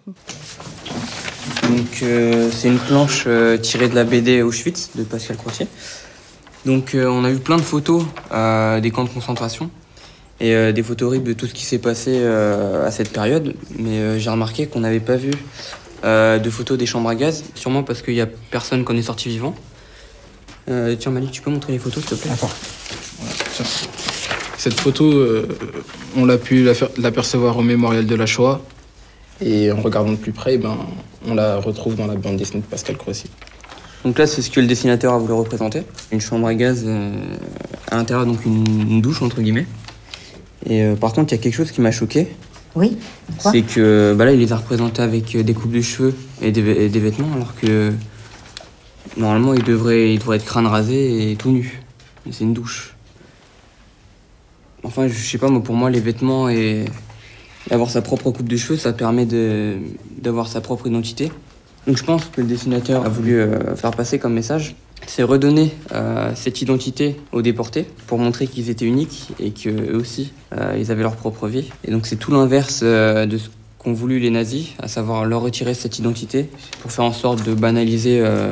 Speaker 6: Donc, euh, c'est une planche euh, tirée de la B D Auschwitz de Pascal Crozier. Donc, euh, on a eu plein de photos euh, des camps de concentration et euh, des photos horribles de tout ce qui s'est passé euh, à cette période. Mais euh, j'ai remarqué qu'on n'avait pas vu Euh, de photos des chambres à gaz, sûrement parce qu'il n'y a personne qu'on est sorti vivant. Euh, tiens Malik, tu peux montrer les photos s'il te plaît ?
Speaker 7: D'accord. Voilà, tiens. Cette photo, euh, on l'a pu l'apercevoir au mémorial de la Shoah et en regardant de plus près, ben, on la retrouve dans la bande dessinée de Pascal Crozier.
Speaker 6: Donc là, c'est ce que le dessinateur a voulu représenter. Une chambre à gaz, euh, à l'intérieur, donc une, une douche entre guillemets. Et euh, par contre, il y a quelque chose qui m'a choqué.
Speaker 4: Oui. Quoi ?
Speaker 6: C'est que bah là, il les a représentés avec des coupes de cheveux et des, et des vêtements, alors que normalement, ils devraient, ils devraient être crâne rasé et tout nu. Mais c'est une douche. Enfin, je sais pas, moi, pour moi, les vêtements et avoir sa propre coupe de cheveux, ça permet de, d'avoir sa propre identité. Donc je pense que le dessinateur a voulu euh, faire passer comme message, c'est redonner euh, cette identité aux déportés pour montrer qu'ils étaient uniques et qu'eux aussi, euh, ils avaient leur propre vie. Et donc c'est tout l'inverse euh, de ce qu'ont voulu les nazis, à savoir leur retirer cette identité pour faire en sorte de banaliser euh,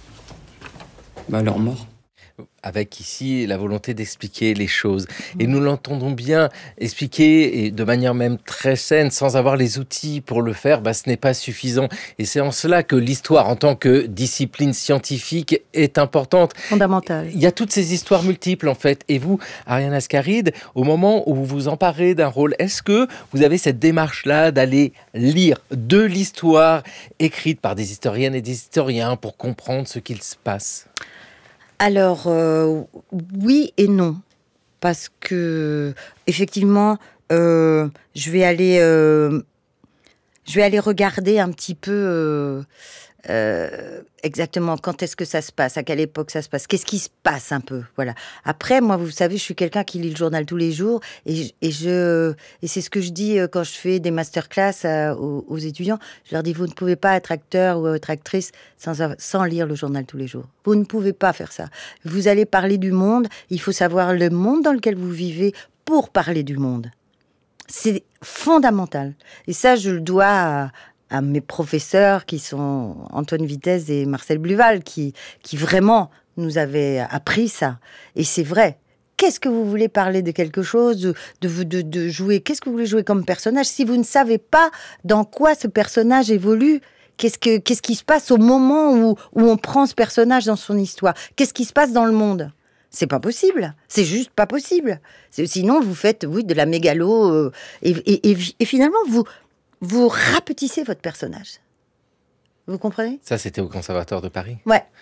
Speaker 6: bah, leur mort.
Speaker 2: Avec ici la volonté d'expliquer les choses. Et nous l'entendons bien expliquer, et de manière même très saine, sans avoir les outils pour le faire, bah, ce n'est pas suffisant. Et c'est en cela que l'histoire, en tant que discipline scientifique, est importante.
Speaker 4: Fondamentale.
Speaker 2: Il y a toutes ces histoires multiples, en fait. Et vous, Ariane Ascaride, au moment où vous vous emparez d'un rôle, est-ce que vous avez cette démarche-là d'aller lire de l'histoire écrite par des historiennes et des historiens pour comprendre ce qu'il se passe ?
Speaker 4: Alors, euh, oui et non. Parce que, effectivement, euh, je vais aller, euh, je vais aller regarder un petit peu euh, euh, exactement quand est-ce que ça se passe, à quelle époque ça se passe, qu'est-ce qui se passe un peu. Voilà. Après, moi, vous savez, je suis quelqu'un qui lit le journal tous les jours et, et, je, et c'est ce que je dis quand je fais des masterclass à, aux, aux étudiants. Je leur dis, vous ne pouvez pas être acteur ou être actrice sans, sans lire le journal tous les jours. Vous ne pouvez pas faire ça. Vous allez parler du monde, il faut savoir le monde dans lequel vous vivez pour parler du monde. C'est fondamental. Et ça, je le dois à, à mes professeurs qui sont Antoine Vitesse et Marcel Bluval, qui, qui vraiment nous avaient appris ça. Et c'est vrai. Qu'est-ce que vous voulez parler de quelque chose, de, de, de, de jouer, qu'est-ce que vous voulez jouer comme personnage si vous ne savez pas dans quoi ce personnage évolue? Qu'est-ce, que, qu'est-ce qui se passe au moment où, où on prend ce personnage dans son histoire? Qu'est-ce qui se passe dans le monde? C'est pas possible. C'est juste pas possible. C'est, sinon, vous faites, oui, de la mégalo euh, et, et, et, et finalement, vous, vous rapetissez votre personnage. Vous comprenez?
Speaker 2: Ça, c'était au Conservatoire de Paris.
Speaker 4: Ouais.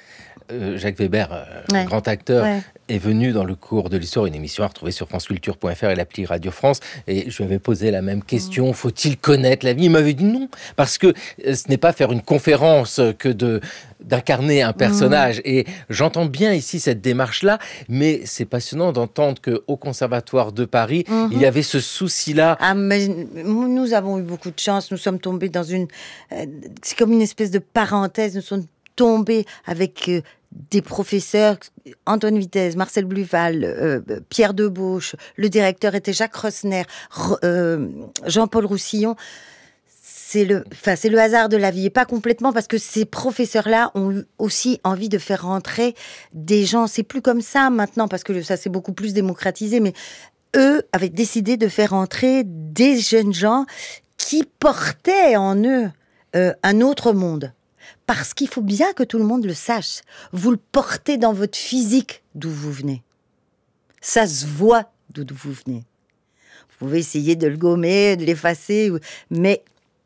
Speaker 2: euh, Jacques Weber, euh,
Speaker 4: Ouais.
Speaker 2: grand acteur,
Speaker 4: Ouais.
Speaker 2: est venu dans le cours de l'histoire, une émission à retrouver sur franceculture point f r et l'appli Radio France, et je lui avais posé la même question, faut-il connaître la vie? Il m'avait dit non, parce que euh, ce n'est pas faire une conférence que de d'incarner un personnage, mmh. et j'entends bien ici cette démarche-là, mais c'est passionnant d'entendre qu'au Conservatoire de Paris, mmh. il y avait ce souci-là.
Speaker 4: Ah, mais nous avons eu beaucoup de chance, nous sommes tombés dans une... Euh, c'est comme une espèce de parenthèse, nous sommes tombés avec... Euh, des professeurs, Antoine Vitesse, Marcel Bluval, euh, Pierre Debauche, le directeur était Jacques Rosner, euh, Jean-Paul Roussillon. C'est le, enfin, c'est le hasard de la vie, et pas complètement, parce que ces professeurs-là ont eu aussi envie de faire rentrer des gens. C'est plus comme ça maintenant, parce que ça s'est beaucoup plus démocratisé, mais eux avaient décidé de faire rentrer des jeunes gens qui portaient en eux euh, un autre monde. Parce qu'il faut bien que tout le monde le sache. Vous le portez dans votre physique d'où vous venez. Ça se voit d'où vous venez. Vous pouvez essayer de le gommer, de l'effacer, mais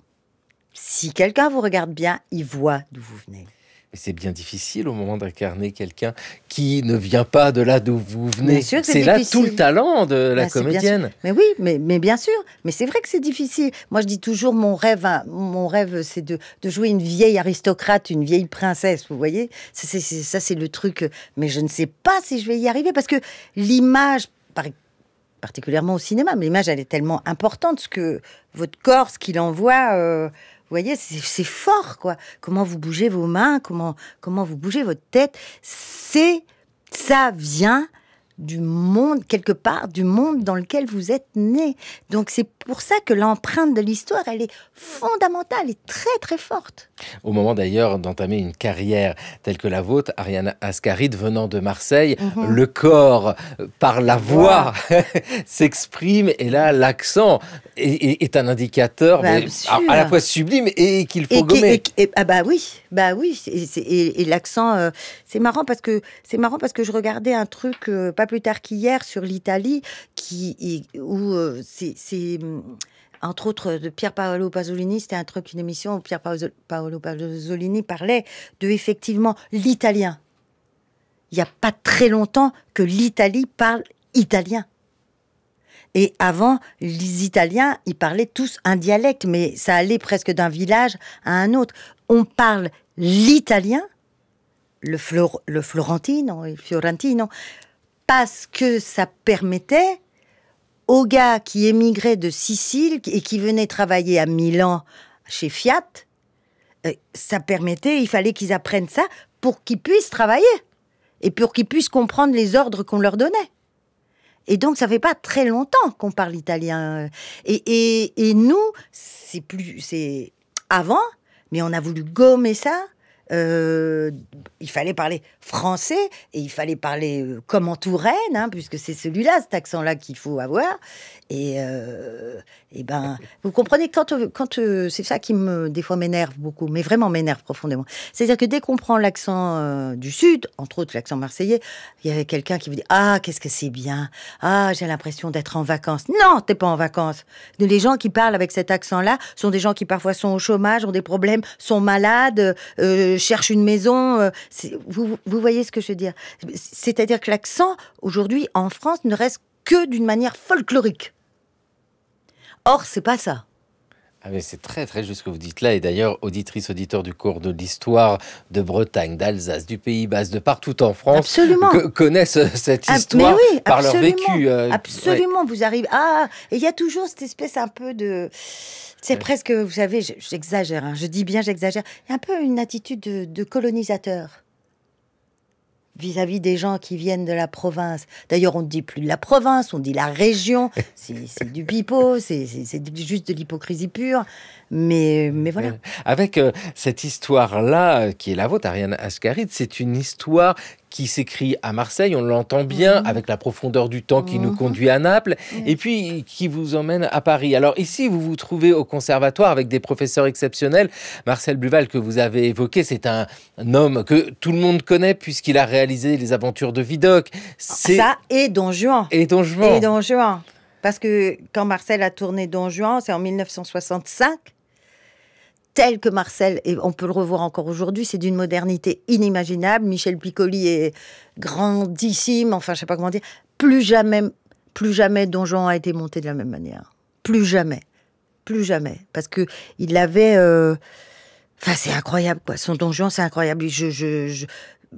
Speaker 4: si quelqu'un vous regarde bien, il voit d'où vous venez.
Speaker 2: Mais c'est bien difficile au moment d'incarner quelqu'un qui ne vient pas de là d'où vous venez.
Speaker 4: C'est,
Speaker 2: c'est là tout le talent de la ben, comédienne.
Speaker 4: Mais oui, mais, mais bien sûr. Mais c'est vrai que c'est difficile. Moi, je dis toujours, mon rêve, hein, mon rêve, c'est de, de jouer une vieille aristocrate, une vieille princesse. Vous voyez, c'est, c'est, c'est, ça, c'est le truc. Mais je ne sais pas si je vais y arriver parce que l'image, particulièrement au cinéma, mais l'image, elle est tellement importante, ce que votre corps, ce qu'il envoie. Euh, Vous voyez, c'est, c'est fort, quoi. Comment vous bougez vos mains, comment, comment vous bougez votre tête. C'est, ça vient du monde, quelque part, du monde dans lequel vous êtes né. Donc, c'est pour ça que l'empreinte de l'histoire, elle est fondamentale et très, très forte.
Speaker 2: Au moment, d'ailleurs, d'entamer une carrière telle que la vôtre, Ariane Ascaride, venant de Marseille, mm-hmm. le corps, par la voix, s'exprime, et là, l'accent est, est, est un indicateur bah, mais, à, à la fois sublime et qu'il faut et gommer.
Speaker 4: Et, et, ah bah oui, bah oui, et, et, et l'accent, euh, c'est marrant parce que c'est marrant parce que je regardais un truc euh, pas plus tard qu'hier sur l'Italie, qui où euh, c'est, c'est entre autres de Pier Paolo Pasolini, c'était un truc, une émission où Pier Paolo Pasolini parlait de effectivement l'italien. Il n'y a pas très longtemps que l'Italie parle italien. Et avant, les Italiens, ils parlaient tous un dialecte, mais ça allait presque d'un village à un autre. On parle l'italien, le, flor- le florentino, le fiorentino, parce que ça permettait aux gars qui émigraient de Sicile et qui venaient travailler à Milan chez Fiat, ça permettait, il fallait qu'ils apprennent ça pour qu'ils puissent travailler et pour qu'ils puissent comprendre les ordres qu'on leur donnait. Et donc, ça fait pas très longtemps qu'on parle italien. Et, et, et nous, c'est plus, c'est avant, mais on a voulu gommer ça. Euh, il fallait parler français et il fallait parler euh, comme en Touraine, hein, puisque c'est celui-là, cet accent-là qu'il faut avoir. Et, euh, et ben, vous comprenez, quand, quand euh, c'est ça qui me, des fois m'énerve beaucoup, mais vraiment m'énerve profondément. C'est-à-dire que dès qu'on prend l'accent euh, du Sud, entre autres l'accent marseillais, il y avait quelqu'un qui vous dit « Ah, qu'est-ce que c'est bien! Ah, j'ai l'impression d'être en vacances. » Non, t'es pas en vacances. Les gens qui parlent avec cet accent-là sont des gens qui parfois sont au chômage, ont des problèmes, sont malades, euh, cherchent une maison. Euh, c'est, vous, vous voyez ce que je veux dire? C'est-à-dire que l'accent, aujourd'hui, en France, ne reste que d'une manière folklorique. Or, c'est pas ça.
Speaker 2: Ah mais c'est très très juste ce que vous dites là, et d'ailleurs auditrices, auditeurs du cours de l'histoire de Bretagne, d'Alsace, du Pays Basque, de partout en France, que, connaissent cette histoire ah, oui, par leur vécu.
Speaker 4: Euh, absolument, ouais. Vous arrivez... Ah, et il y a toujours cette espèce un peu de... C'est ouais. presque, vous savez, j'exagère, hein, je dis bien j'exagère, il y a un peu une attitude de, de colonisateur vis-à-vis des gens qui viennent de la province. D'ailleurs, on ne dit plus la province, on dit la région. C'est, c'est du pipeau, c'est, c'est, c'est juste de l'hypocrisie pure. Mais, mais voilà.
Speaker 2: Avec euh, cette histoire-là, qui est la vôtre, Ariane Ascaride, c'est une histoire qui s'écrit à Marseille, on l'entend bien, mmh. avec la profondeur du temps qui mmh. nous conduit à Naples, mmh. et puis qui vous emmène à Paris. Alors ici, vous vous trouvez au conservatoire avec des professeurs exceptionnels. Marcel Bluval, que vous avez évoqué, c'est un, un homme que tout le monde connaît puisqu'il a réalisé les aventures de Vidocq.
Speaker 4: C'est... Ça et Don Juan.
Speaker 2: Et Don Juan.
Speaker 4: Et Don Juan. Parce que quand Marcel a tourné Don Juan, c'est en mille neuf cent soixante-cinq, tel que Marcel, et on peut le revoir encore aujourd'hui, c'est d'une modernité inimaginable. Michel Piccoli est grandissime, enfin, je sais pas comment dire. Plus jamais, plus jamais Don Juan a été monté de la même manière. Plus jamais. Plus jamais. Parce que il avait... Euh... Enfin, c'est incroyable, quoi. Son Don Juan, c'est incroyable. Je, je, je...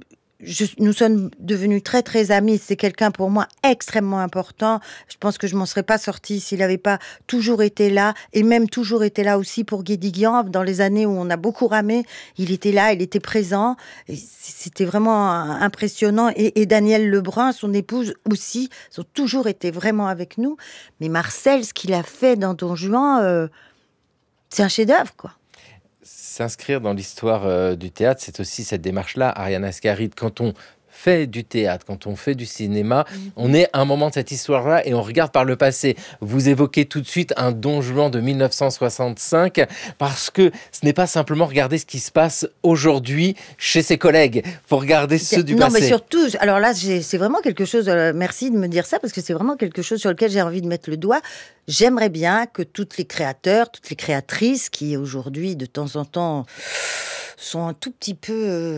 Speaker 4: Je, nous sommes devenus très très amis. C'est quelqu'un pour moi extrêmement important. Je pense que je m'en serais pas sortie s'il n'avait pas toujours été là, et même toujours été là aussi pour Guédiguian. Dans les années où on a beaucoup ramé, il était là, il était présent. Et c'était vraiment impressionnant. Et, et Danielle Lebrun, son épouse aussi, ils ont toujours été vraiment avec nous. Mais Marcel, ce qu'il a fait dans Don Juan, euh, c'est un chef-d'œuvre, quoi.
Speaker 2: S'inscrire dans l'histoire euh, du théâtre, c'est aussi cette démarche-là, Ariane Ascaride. Quand on fait du théâtre, quand on fait du cinéma, mmh. on est à un moment de cette histoire-là et on regarde par le passé. Vous évoquez tout de suite un Don Juan de mille neuf cent soixante-cinq, parce que ce n'est pas simplement regarder ce qui se passe aujourd'hui chez ses collègues. Il faut regarder ceux du
Speaker 4: non,
Speaker 2: passé.
Speaker 4: Non, mais surtout, alors là, j'ai, c'est vraiment quelque chose, euh, merci de me dire ça, parce que c'est vraiment quelque chose sur lequel j'ai envie de mettre le doigt. J'aimerais bien que tous les créateurs, toutes les créatrices qui aujourd'hui, de temps en temps, sont un tout petit peu,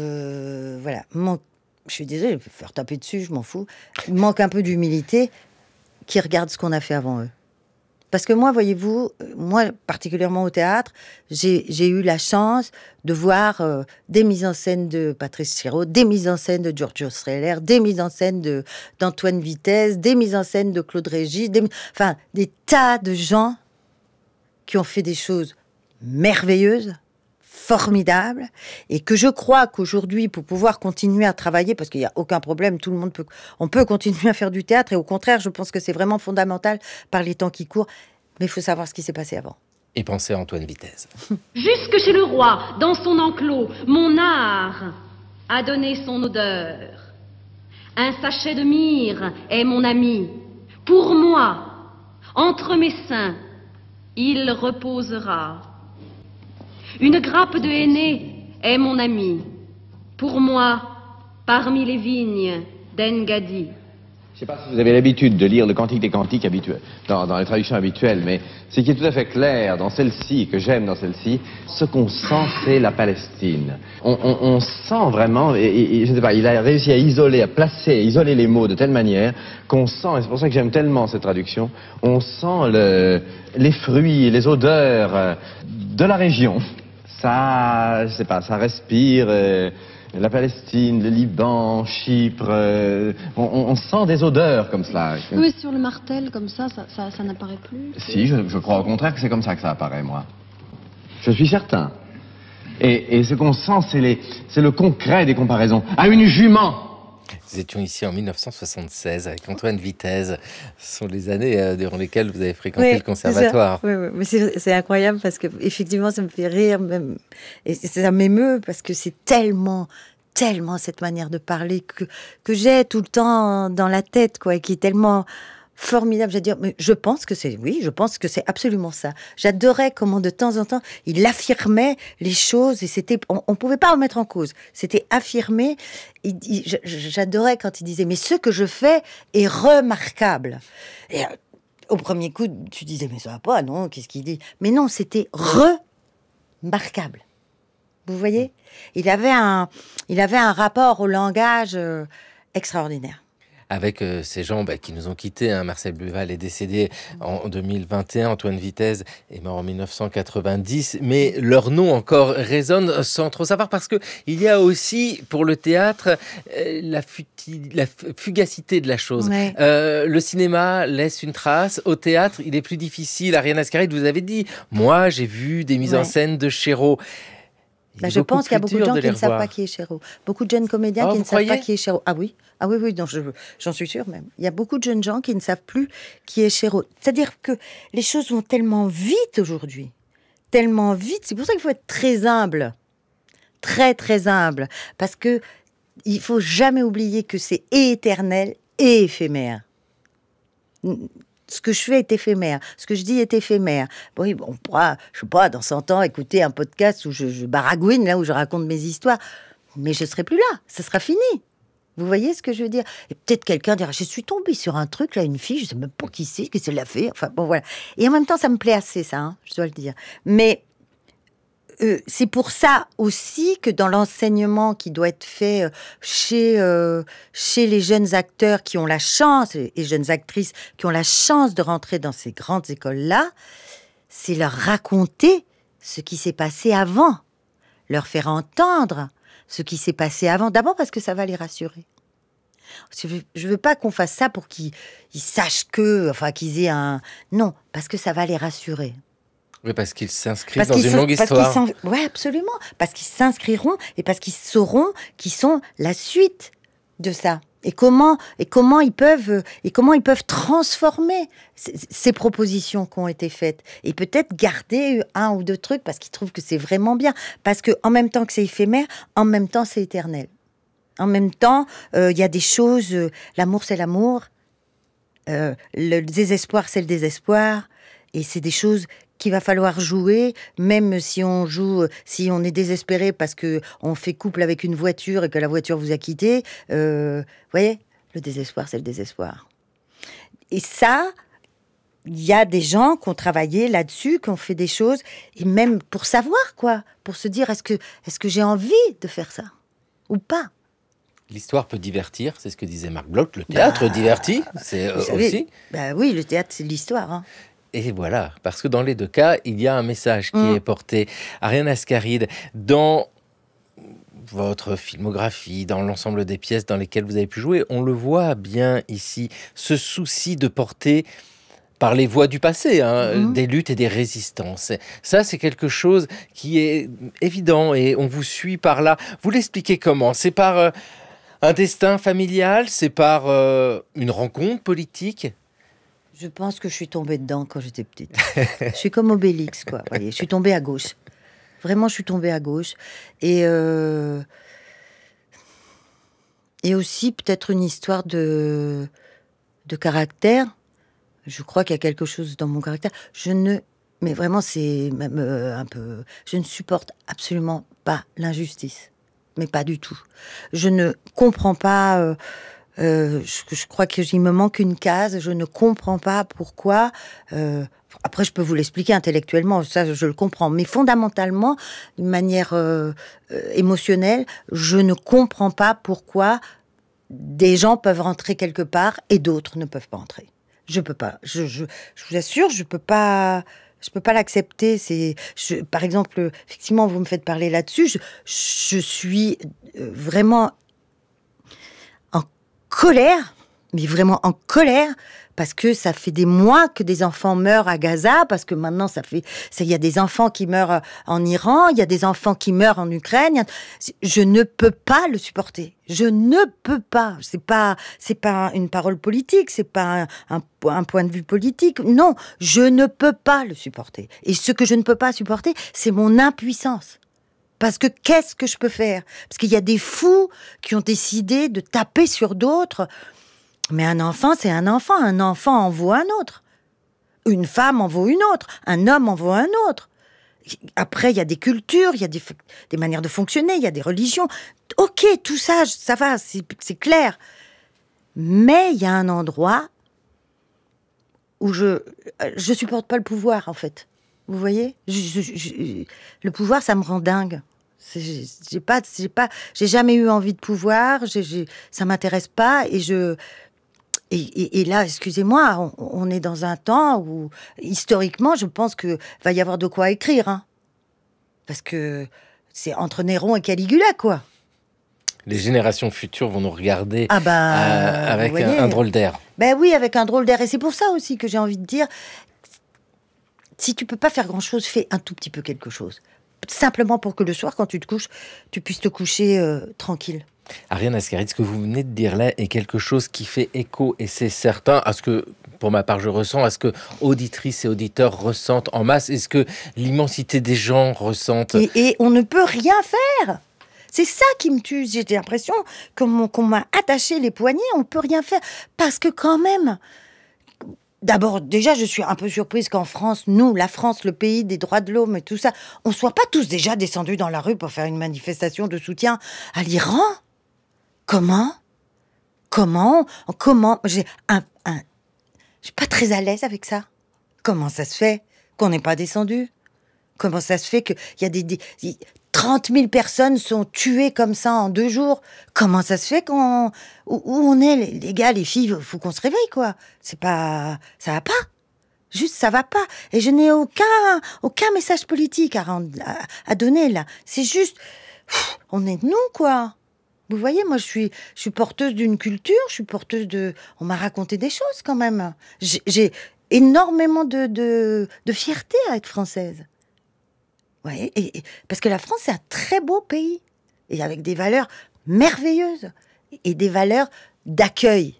Speaker 4: euh, voilà, manquent. Je suis désolée, je vais faire taper dessus, je m'en fous. Il manque un peu d'humilité, qui regardent ce qu'on a fait avant eux. Parce que moi, voyez-vous, moi, particulièrement au théâtre, j'ai, j'ai eu la chance de voir euh, des mises en scène de Patrice Chéreau, des mises en scène de Giorgio Strehler, des mises en scène de, d'Antoine Vitesse, des mises en scène de Claude Régis, des, enfin, des tas de gens qui ont fait des choses merveilleuses, formidable, et que je crois qu'aujourd'hui, pour pouvoir continuer à travailler, parce qu'il n'y a aucun problème, tout le monde peut, on peut continuer à faire du théâtre, et au contraire, je pense que c'est vraiment fondamental par les temps qui courent, mais il faut savoir ce qui s'est passé avant.
Speaker 2: Et pensez à Antoine Vitesse.
Speaker 8: Jusque chez le roi, dans son enclos, mon art a donné son odeur. Un sachet de myrrhe est mon ami. Pour moi, entre mes seins, il reposera. Une grappe de henné est mon ami. Pour moi, parmi les vignes d'Engadi.
Speaker 9: Je ne sais pas si vous avez l'habitude de lire le Cantique des Cantiques habituel, dans, dans les traductions habituelles, mais ce qui est tout à fait clair dans celle-ci, que j'aime dans celle-ci, ce qu'on sent, c'est la Palestine. On, on, on sent vraiment, et, et je ne sais pas, il a réussi à isoler, à placer, à isoler les mots de telle manière qu'on sent, et c'est pour ça que j'aime tellement cette traduction, on sent le, les fruits, les odeurs de la région. Ça, je sais pas, ça respire euh, la Palestine, le Liban, Chypre. Euh, on, on sent des odeurs comme cela.
Speaker 10: Oui, sur le martel, comme ça, ça, ça, ça n'apparaît plus.
Speaker 9: Si, je, je crois au contraire que c'est comme ça que ça apparaît, moi. Je suis certain. Et, et ce qu'on sent, c'est, les, c'est le concret des comparaisons. À une jument.
Speaker 2: Nous étions ici en mille neuf cent soixante-seize avec Antoine Vitesse. Ce sont les années euh, durant lesquelles vous avez fréquenté
Speaker 4: oui,
Speaker 2: le conservatoire.
Speaker 4: Oui, oui, mais c'est, c'est incroyable parce que effectivement, ça me fait rire même, et ça m'émeut parce que c'est tellement, tellement cette manière de parler que que j'ai tout le temps dans la tête, quoi, et qui est tellement formidable. Je veux dire, mais je pense que c'est, oui, je pense que c'est absolument ça. J'adorais comment de temps en temps il affirmait les choses et c'était, on, on pouvait pas remettre en cause. C'était affirmé. Il, il, j'adorais quand il disait, mais ce que je fais est remarquable. Et euh, au premier coup, tu disais, mais ça va pas, non? Qu'est-ce qu'il dit? Mais non, c'était remarquable. Vous voyez? Il avait un, il avait un rapport au langage euh, extraordinaire.
Speaker 2: Avec euh, ces gens bah, qui nous ont quittés. Hein. Marcel Buval est décédé en deux mille vingt et un, Antoine Vitesse est mort en mille neuf cent quatre-vingt-dix, mais leur nom encore résonne sans trop savoir, parce que il y a aussi pour le théâtre euh, la, futi- la fugacité de la chose.
Speaker 4: Ouais.
Speaker 2: Euh, le cinéma laisse une trace, au théâtre il est plus difficile. Ariane Ascaride, vous avez dit, moi j'ai vu des mises ouais. en scène de Chéreau.
Speaker 4: Bah, je pense qu'il y a beaucoup de gens de qui ne savent pas qui est Chéreau. Beaucoup de jeunes comédiens ah, qui ne savent pas qui est Chéreau. Ah oui, ah oui, oui, non, je, j'en suis sûre même. Il y a beaucoup de jeunes gens qui ne savent plus qui est Chéreau. C'est-à-dire que les choses vont tellement vite aujourd'hui, tellement vite. C'est pour ça qu'il faut être très humble, très très humble, parce que il faut jamais oublier que c'est éternel et éphémère. Ce que je fais est éphémère. Ce que je dis est éphémère. Oui, on pourra, je sais pas, dans cent ans, écouter un podcast où je, je baragouine, là où je raconte mes histoires. Mais je serai plus là. Ça sera fini. Vous voyez ce que je veux dire? Et peut-être quelqu'un dira, je suis tombée sur un truc, là, une fille, je sais même pas qui c'est, qu'est-ce qu'elle a fait. Enfin, bon, voilà. Et en même temps, ça me plaît assez, ça, hein, je dois le dire. Mais euh, c'est pour ça aussi que dans l'enseignement qui doit être fait euh, chez, euh, chez les jeunes acteurs qui ont la chance, et, et jeunes actrices qui ont la chance de rentrer dans ces grandes écoles-là, c'est leur raconter ce qui s'est passé avant, leur faire entendre ce qui s'est passé avant, d'abord parce que ça va les rassurer. Je veux, je veux pas qu'on fasse ça pour qu'ils ils sachent que, enfin qu'ils aient un... Non, parce que ça va les rassurer.
Speaker 2: Oui, parce qu'ils s'inscrivent
Speaker 4: Parce
Speaker 2: dans
Speaker 4: qu'ils
Speaker 2: une
Speaker 4: s'in-
Speaker 2: longue
Speaker 4: parce
Speaker 2: histoire.
Speaker 4: qu'ils s'in- Ouais, absolument. Parce qu'ils s'inscriront et parce qu'ils sauront qu'ils sont la suite de ça. Et comment, et comment ils peuvent, et comment ils peuvent transformer ces, ces propositions qui ont été faites. Et peut-être garder un ou deux trucs parce qu'ils trouvent que c'est vraiment bien. Parce que en même temps que c'est éphémère, en même temps c'est éternel. En même temps, il euh, y a des choses. Euh, l'amour, c'est l'amour. Euh, le désespoir, c'est le désespoir. Et c'est des choses qu'il va falloir jouer, même si on joue, si on est désespéré parce que on fait couple avec une voiture et que la voiture vous a quitté. Euh, vous voyez, le désespoir, c'est le désespoir. Et ça, il y a des gens qui ont travaillé là-dessus, qui ont fait des choses, et même pour savoir quoi, pour se dire est-ce que, est-ce que j'ai envie de faire ça ou pas.
Speaker 2: L'histoire peut divertir, c'est ce que disait Marc Bloch. Le théâtre
Speaker 4: Bah,
Speaker 2: divertit, c'est euh,
Speaker 4: Vous savez,
Speaker 2: aussi.
Speaker 4: bah oui, le théâtre, c'est de l'histoire. Hein.
Speaker 2: Et voilà, parce que dans les deux cas, il y a un message qui
Speaker 4: Mm.
Speaker 2: est porté. Ariane Ascaride, dans votre filmographie, dans l'ensemble des pièces dans lesquelles vous avez pu jouer, on le voit bien ici, ce souci de porter par les voix du passé, hein,
Speaker 4: Mhm.
Speaker 2: des luttes et des résistances. Ça, c'est quelque chose qui est évident et on vous suit par là. Vous l'expliquez comment? C'est par euh, un destin familial? C'est par euh, une rencontre politique?
Speaker 4: Je pense que je suis tombée dedans quand j'étais petite. Je suis comme Obélix, quoi. Voyez, je suis tombée à gauche. Vraiment, je suis tombée à gauche. Et, euh, et aussi, peut-être une histoire de, de caractère. Je crois qu'il y a quelque chose dans mon caractère. Je ne... Mais vraiment, c'est même euh, un peu... Je ne supporte absolument pas l'injustice. Mais pas du tout. Je ne comprends pas... Euh, Euh, je, je crois qu'il me manque une case. Je ne comprends pas pourquoi. Euh, après, je peux vous l'expliquer intellectuellement, ça, je le comprends. Mais fondamentalement, d'une manière euh, euh, émotionnelle, je ne comprends pas pourquoi des gens peuvent rentrer quelque part et d'autres ne peuvent pas entrer. Je peux pas. Je, je, je vous assure, je peux pas. Je peux pas l'accepter. C'est, je, par exemple, effectivement, vous me faites parler là-dessus. Je, je suis vraiment colère, mais vraiment en colère, parce que ça fait des mois que des enfants meurent à Gaza, parce que maintenant ça fait, il y a des enfants qui meurent en Iran, il y a des enfants qui meurent en Ukraine. Je ne peux pas le supporter. Je ne peux pas. C'est pas, c'est pas une parole politique, c'est pas un, un, un point de vue politique. Non, je ne peux pas le supporter. Et ce que je ne peux pas supporter, c'est mon impuissance. Parce que qu'est-ce que je peux faire? Parce qu'il y a des fous qui ont décidé de taper sur d'autres. Mais un enfant, c'est un enfant. Un enfant en vaut un autre. Une femme en vaut une autre. Un homme en vaut un autre. Après, il y a des cultures, il y a des, des manières de fonctionner, il y a des religions. Ok, tout ça, ça va, c'est, c'est clair. Mais il y a un endroit où je je supporte pas le pouvoir, en fait. Vous voyez, je, je, je, le pouvoir, ça me rend dingue. C'est, j'ai pas, j'ai pas, j'ai jamais eu envie de pouvoir. J'ai, j'ai, ça m'intéresse pas. Et je, et, et, et là, excusez-moi, on, on est dans un temps où historiquement, je pense que va y avoir de quoi écrire, hein, parce que c'est entre Néron et Caligula, quoi.
Speaker 2: Les générations futures vont nous regarder
Speaker 4: ah bah,
Speaker 2: euh, avec un, un drôle d'air.
Speaker 4: Ben oui, avec un drôle d'air. Et c'est pour ça aussi que j'ai envie de dire. Si tu peux pas faire grand-chose, fais un tout petit peu quelque chose. Simplement pour que le soir, quand tu te couches, tu puisses te coucher euh, tranquille.
Speaker 2: Ariane Ascaride, ce que vous venez de dire là est quelque chose qui fait écho, et c'est certain, à ce que, pour ma part, je ressens, à ce que auditrices et auditeurs ressentent en masse, est-ce que l'immensité des gens ressentent...
Speaker 4: Et, et on ne peut rien faire. C'est ça qui me tue. J'ai l'impression qu'on, qu'on m'a attaché les poignets, on ne peut rien faire. Parce que quand même... D'abord, déjà, je suis un peu surprise qu'en France, nous, la France, le pays des droits de l'homme et tout ça, on soit pas tous déjà descendus dans la rue pour faire une manifestation de soutien à l'Iran. Comment? Comment? Comment? J'ai un, un, je suis pas très à l'aise avec ça. Comment ça se fait qu'on n'est pas descendu? Comment ça se fait qu'il y a des, des trente mille personnes sont tuées comme ça en deux jours? Comment ça se fait qu'on où, où on est, les, les gars, les filles? Faut qu'on se réveille, quoi. C'est pas, ça va pas. Juste, ça va pas. Et je n'ai aucun, aucun message politique à, rendre, à, à donner, là. C'est juste, pff, on est de nous, quoi. Vous voyez, moi, je suis, je suis porteuse d'une culture, je suis porteuse de... On m'a raconté des choses, quand même. J'ai, j'ai énormément de, de, de fierté à être française. Ouais, et, et, parce que la France, c'est un très beau pays. Et avec des valeurs merveilleuses. Et des valeurs d'accueil.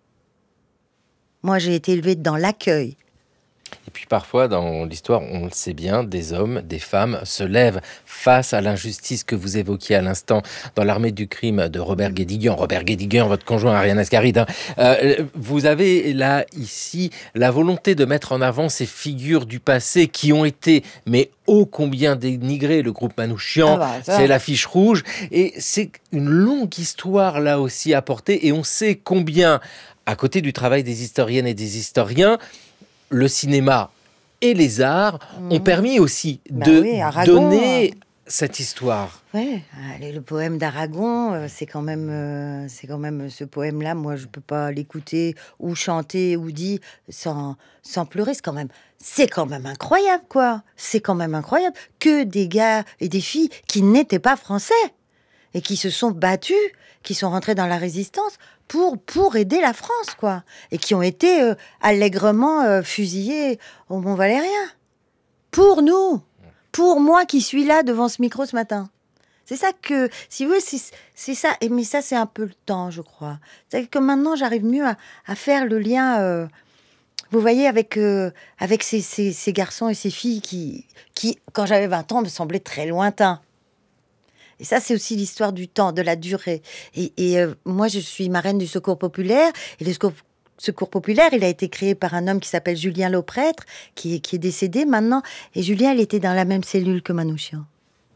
Speaker 4: Moi, j'ai été élevée dans l'accueil.
Speaker 2: Et puis parfois, dans l'histoire, on le sait bien, des hommes, des femmes se lèvent face à l'injustice que vous évoquiez à l'instant dans l'Armée du crime de Robert Guédiguian. Robert Guédiguian, votre conjoint Ariane Ascaride. Hein. Euh, vous avez là, ici, la volonté de mettre en avant ces figures du passé qui ont été, mais ô combien dénigrées. Le groupe Manouchian, ah bah, c'est l'affiche rouge. Et c'est une longue histoire là aussi à porter. Et on sait combien, à côté du travail des historiennes et des historiens, le cinéma et les arts mmh. ont permis aussi bah de oui, Aragon, donner euh... cette histoire.
Speaker 4: Oui, le poème d'Aragon, c'est quand même, c'est quand même ce poème-là. Moi, je peux pas l'écouter ou chanter ou dire sans, sans pleurer. C'est quand même, c'est quand même incroyable, quoi. C'est quand même incroyable que des gars et des filles qui n'étaient pas français et qui se sont battus, qui sont rentrés dans la résistance pour, pour aider la France, quoi. Et qui ont été euh, allègrement euh, fusillés au Mont-Valérien. Pour nous. Pour moi qui suis là devant ce micro ce matin. C'est ça que, si vous voulez, c'est, c'est ça. Et, mais ça, c'est un peu le temps, je crois. C'est que maintenant, j'arrive mieux à, à faire le lien, euh, vous voyez, avec, euh, avec ces, ces, ces garçons et ces filles qui, qui, quand j'avais vingt ans, me semblaient très lointains. Et ça, c'est aussi l'histoire du temps, de la durée. Et, et euh, moi, je suis marraine du Secours populaire. Et le Secours, Secours populaire, il a été créé par un homme qui s'appelle Julien Lauprêtre, qui est, qui est décédé maintenant. Et Julien, il était dans la même cellule que Manouchian.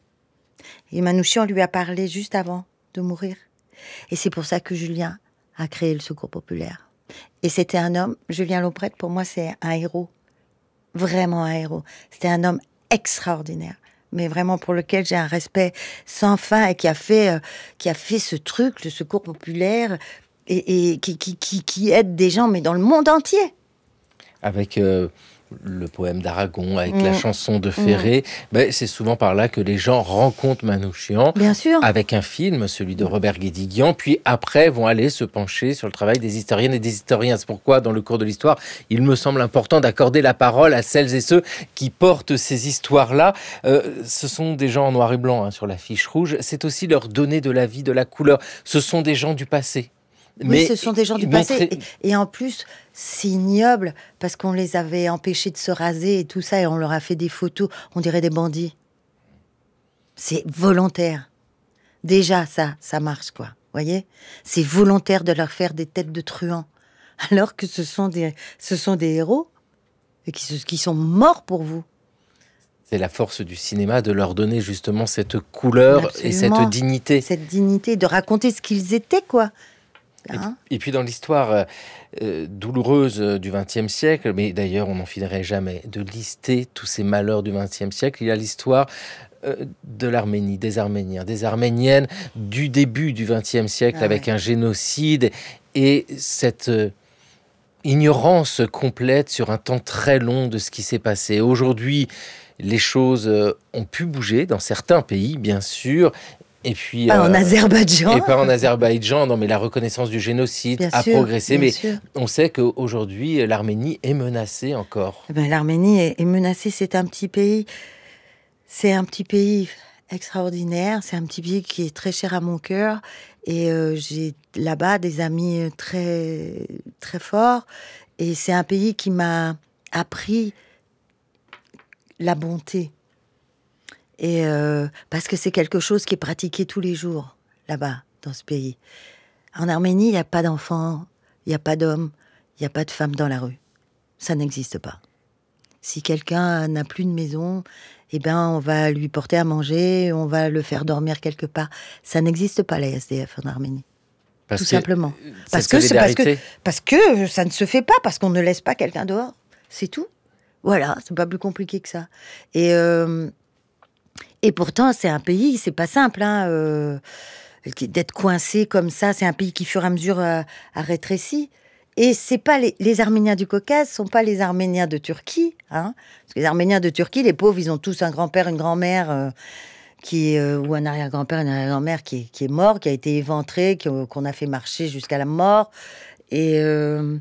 Speaker 4: Et Manouchian lui a parlé juste avant de mourir. Et c'est pour ça que Julien a créé le Secours populaire. Et c'était un homme, Julien Lauprêtre, pour moi, c'est un héros. Vraiment un héros. C'était un homme extraordinaire. Mais vraiment pour lequel j'ai un respect sans fin et qui a fait, euh, qui a fait ce truc, le Secours populaire, et, et qui, qui, qui, qui aide des gens, mais dans le monde entier.
Speaker 2: Avec euh, le poème d'Aragon, avec mmh. la chanson de Ferré, mmh. ben, c'est souvent par là que les gens rencontrent Manouchian.
Speaker 4: Bien sûr.
Speaker 2: Avec un film, celui de Robert Guédiguian, puis après vont aller se pencher sur le travail des historiennes et des historiens. C'est pourquoi, dans le cours de l'histoire, il me semble important d'accorder la parole à celles et ceux qui portent ces histoires-là. Euh, ce sont des gens en noir et blanc hein, sur l'affiche rouge. C'est aussi leur donner de la vie, de la couleur. Ce sont des gens du passé.
Speaker 4: Oui, mais ce sont des gens du passé. Montrer... Et, et en plus, c'est ignoble parce qu'on les avait empêchés de se raser et tout ça, et on leur a fait des photos. On dirait des bandits. C'est volontaire. Déjà, ça, ça marche, quoi. Voyez ? C'est volontaire de leur faire des têtes de truands. Alors que ce sont des, ce sont des héros et qui, qui sont morts pour vous.
Speaker 2: C'est la force du cinéma de leur donner justement cette couleur Absolument. Et cette dignité.
Speaker 4: Cette dignité, de raconter ce qu'ils étaient, quoi.
Speaker 2: Hein et, et puis dans l'histoire euh, douloureuse du vingtième siècle, mais d'ailleurs on n'en finirait jamais de lister tous ces malheurs du vingtième siècle, il y a l'histoire euh, de l'Arménie, des Arméniens, des Arméniennes du début du vingtième siècle ah avec ouais. un génocide et cette euh, ignorance complète sur un temps très long de ce qui s'est passé. Aujourd'hui, les choses euh, ont pu bouger dans certains pays, bien sûr. Et puis,
Speaker 4: pas euh, en Azerbaïdjan.
Speaker 2: Et pas en Azerbaïdjan, non, mais la reconnaissance du génocide bien a sûr, progressé. Mais sûr. On sait qu'aujourd'hui, l'Arménie est menacée encore.
Speaker 4: Eh ben, L'Arménie est, est menacée, c'est un petit pays, c'est un petit pays extraordinaire, c'est un petit pays qui est très cher à mon cœur. Et euh, j'ai là-bas des amis très, très forts. Et c'est un pays qui m'a appris la bonté. Et euh, parce que c'est quelque chose qui est pratiqué tous les jours, là-bas, dans ce pays. En Arménie, il n'y a pas d'enfants, il n'y a pas d'hommes, il n'y a pas de femmes dans la rue. Ça n'existe pas. Si quelqu'un n'a plus de maison, eh ben, on va lui porter à manger, on va le faire dormir quelque part. Ça n'existe pas, la S D F en Arménie. Parce tout simplement. Parce que, c'est parce, que, parce que ça ne se fait pas, parce qu'on ne laisse pas quelqu'un dehors. C'est tout. Voilà, c'est pas plus compliqué que ça. Et, euh, et pourtant, c'est un pays, c'est pas simple, hein, euh, d'être coincé comme ça. C'est un pays qui, fur et à mesure, a, a rétréci. Et c'est pas les, les Arméniens du Caucase, sont pas les Arméniens de Turquie, hein. Parce que les Arméniens de Turquie, les pauvres, ils ont tous un grand-père, une grand-mère, euh, qui est, euh, ou un arrière-grand-père, une arrière-grand-mère qui est, qui est mort, qui a été éventré, qui, qu'on a fait marcher jusqu'à la mort. Et, euh,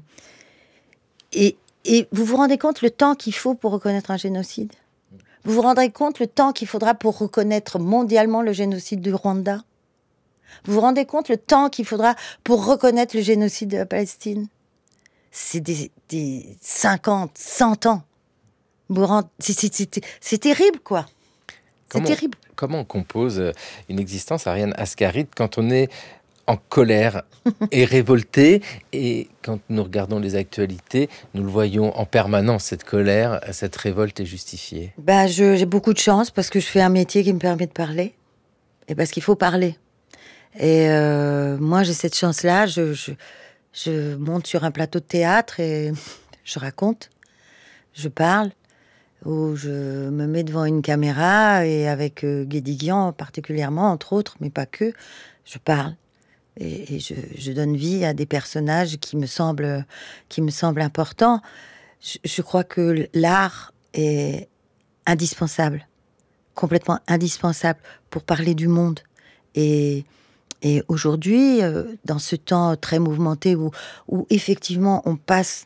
Speaker 4: et, et vous vous rendez compte le temps qu'il faut pour reconnaître un génocide ? Vous vous rendrez compte le temps qu'il faudra pour reconnaître mondialement le génocide du Rwanda ? Vous vous rendez compte le temps qu'il faudra pour reconnaître le génocide de la Palestine ? C'est des, des cinquante, cent ans. Vous rendez, c'est, c'est, c'est, c'est terrible, quoi. C'est
Speaker 2: comment,
Speaker 4: terrible.
Speaker 2: Comment on compose une existence, Ariane Ascaride, quand on est en colère et révolté, et quand nous regardons les actualités, nous le voyons en permanence, cette colère, cette révolte est justifiée?
Speaker 4: Ben, je, j'ai beaucoup de chance parce que je fais un métier qui me permet de parler, et parce qu'il faut parler. Et euh, moi, j'ai cette chance-là, je... je Je monte sur un plateau de théâtre et je raconte, je parle, ou je me mets devant une caméra et avec euh, Guédiguian particulièrement, entre autres, mais pas que, je parle. Et, et je, je donne vie à des personnages qui me semblent, qui me semblent importants. Je, je crois que l'art est indispensable, complètement indispensable pour parler du monde. Et... Et aujourd'hui, euh, dans ce temps très mouvementé où, où effectivement on passe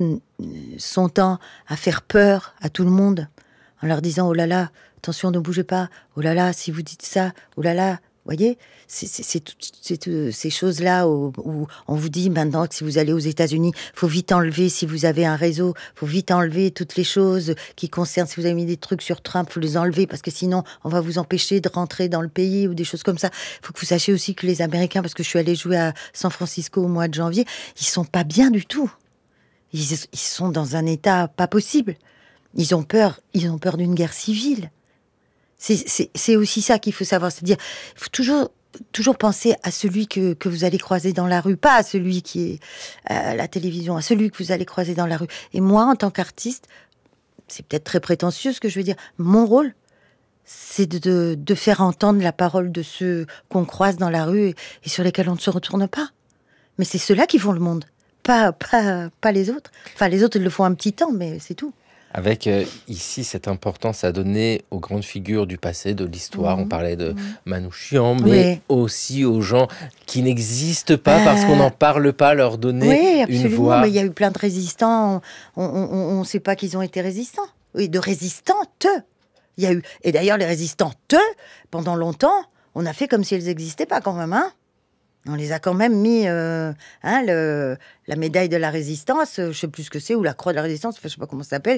Speaker 4: son temps à faire peur à tout le monde, en leur disant « Oh là là, attention, ne bougez pas. Oh là là, si vous dites ça, oh là là. » Vous voyez, c'est, c'est, c'est, tout, c'est tout, ces choses-là où, où on vous dit maintenant que si vous allez aux États-Unis, faut vite enlever, si vous avez un réseau, faut vite enlever toutes les choses qui concernent, si vous avez mis des trucs sur Trump, faut les enlever parce que sinon on va vous empêcher de rentrer dans le pays ou des choses comme ça. Faut que vous sachiez aussi que les Américains, parce que je suis allée jouer à San Francisco au mois de janvier, ils sont pas bien du tout. Ils, ils sont dans un état pas possible. Ils ont peur, ils ont peur d'une guerre civile. C'est, c'est, c'est aussi ça qu'il faut savoir, c'est-à-dire, il faut toujours, toujours penser à celui que, que vous allez croiser dans la rue, pas à celui qui est à la télévision, à celui que vous allez croiser dans la rue. Et moi, en tant qu'artiste, c'est peut-être très prétentieux ce que je veux dire, mon rôle, c'est de, de, de faire entendre la parole de ceux qu'on croise dans la rue et, et sur lesquels on ne se retourne pas. Mais c'est ceux-là qui font le monde, pas, pas, pas les autres. Enfin, les autres, ils le font un petit temps, mais c'est tout.
Speaker 2: Avec euh, ici cette importance à donner aux grandes figures du passé, de l'histoire. Mmh. On parlait de mmh. Manouchian, mais oui. aussi aux gens qui n'existent pas euh... parce qu'on n'en parle pas, leur donner
Speaker 4: oui, absolument,
Speaker 2: une voix.
Speaker 4: Mais il y a eu plein de résistants, on ne sait pas qu'ils ont été résistants. Oui, de résistantes. Il y a eu, et d'ailleurs les résistantes, pendant longtemps, on a fait comme si elles n'existaient pas quand même, hein. On les a quand même mis, euh, hein, le, la médaille de la résistance, je ne sais plus ce que c'est, ou la croix de la résistance, enfin, je ne sais pas comment ça s'appelle.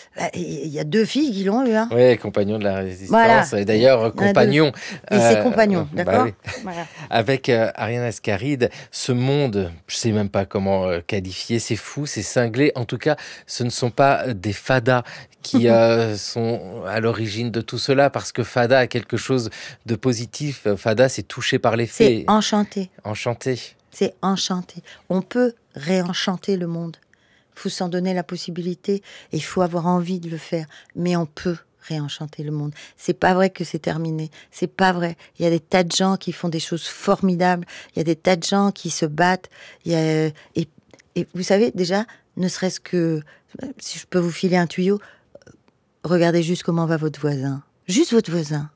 Speaker 4: Il y a deux filles qui l'ont eu. Hein.
Speaker 2: Oui, compagnons de la résistance.
Speaker 4: Voilà.
Speaker 2: Et d'ailleurs, compagnons.
Speaker 4: Et euh, c'est compagnons, d'accord,
Speaker 2: bah oui.
Speaker 4: Voilà.
Speaker 2: Avec euh, Ariane Ascaride, ce monde, je ne sais même pas comment euh, qualifier, c'est fou, c'est cinglé. En tout cas, ce ne sont pas des fadas qui euh, sont à l'origine de tout cela, parce que fada a quelque chose de positif. Fada, c'est touché par les faits.
Speaker 4: C'est enchanté.
Speaker 2: Enchanté.
Speaker 4: C'est enchanté. On peut réenchanter le monde. Il faut s'en donner la possibilité et il faut avoir envie de le faire. Mais on peut réenchanter le monde. C'est pas vrai que c'est terminé. C'est pas vrai. Il y a des tas de gens qui font des choses formidables. Il y a des tas de gens qui se battent. Il y a... et, et vous savez, déjà, ne serait-ce que... Si je peux vous filer un tuyau... Regardez juste comment va votre voisin. Juste votre voisin.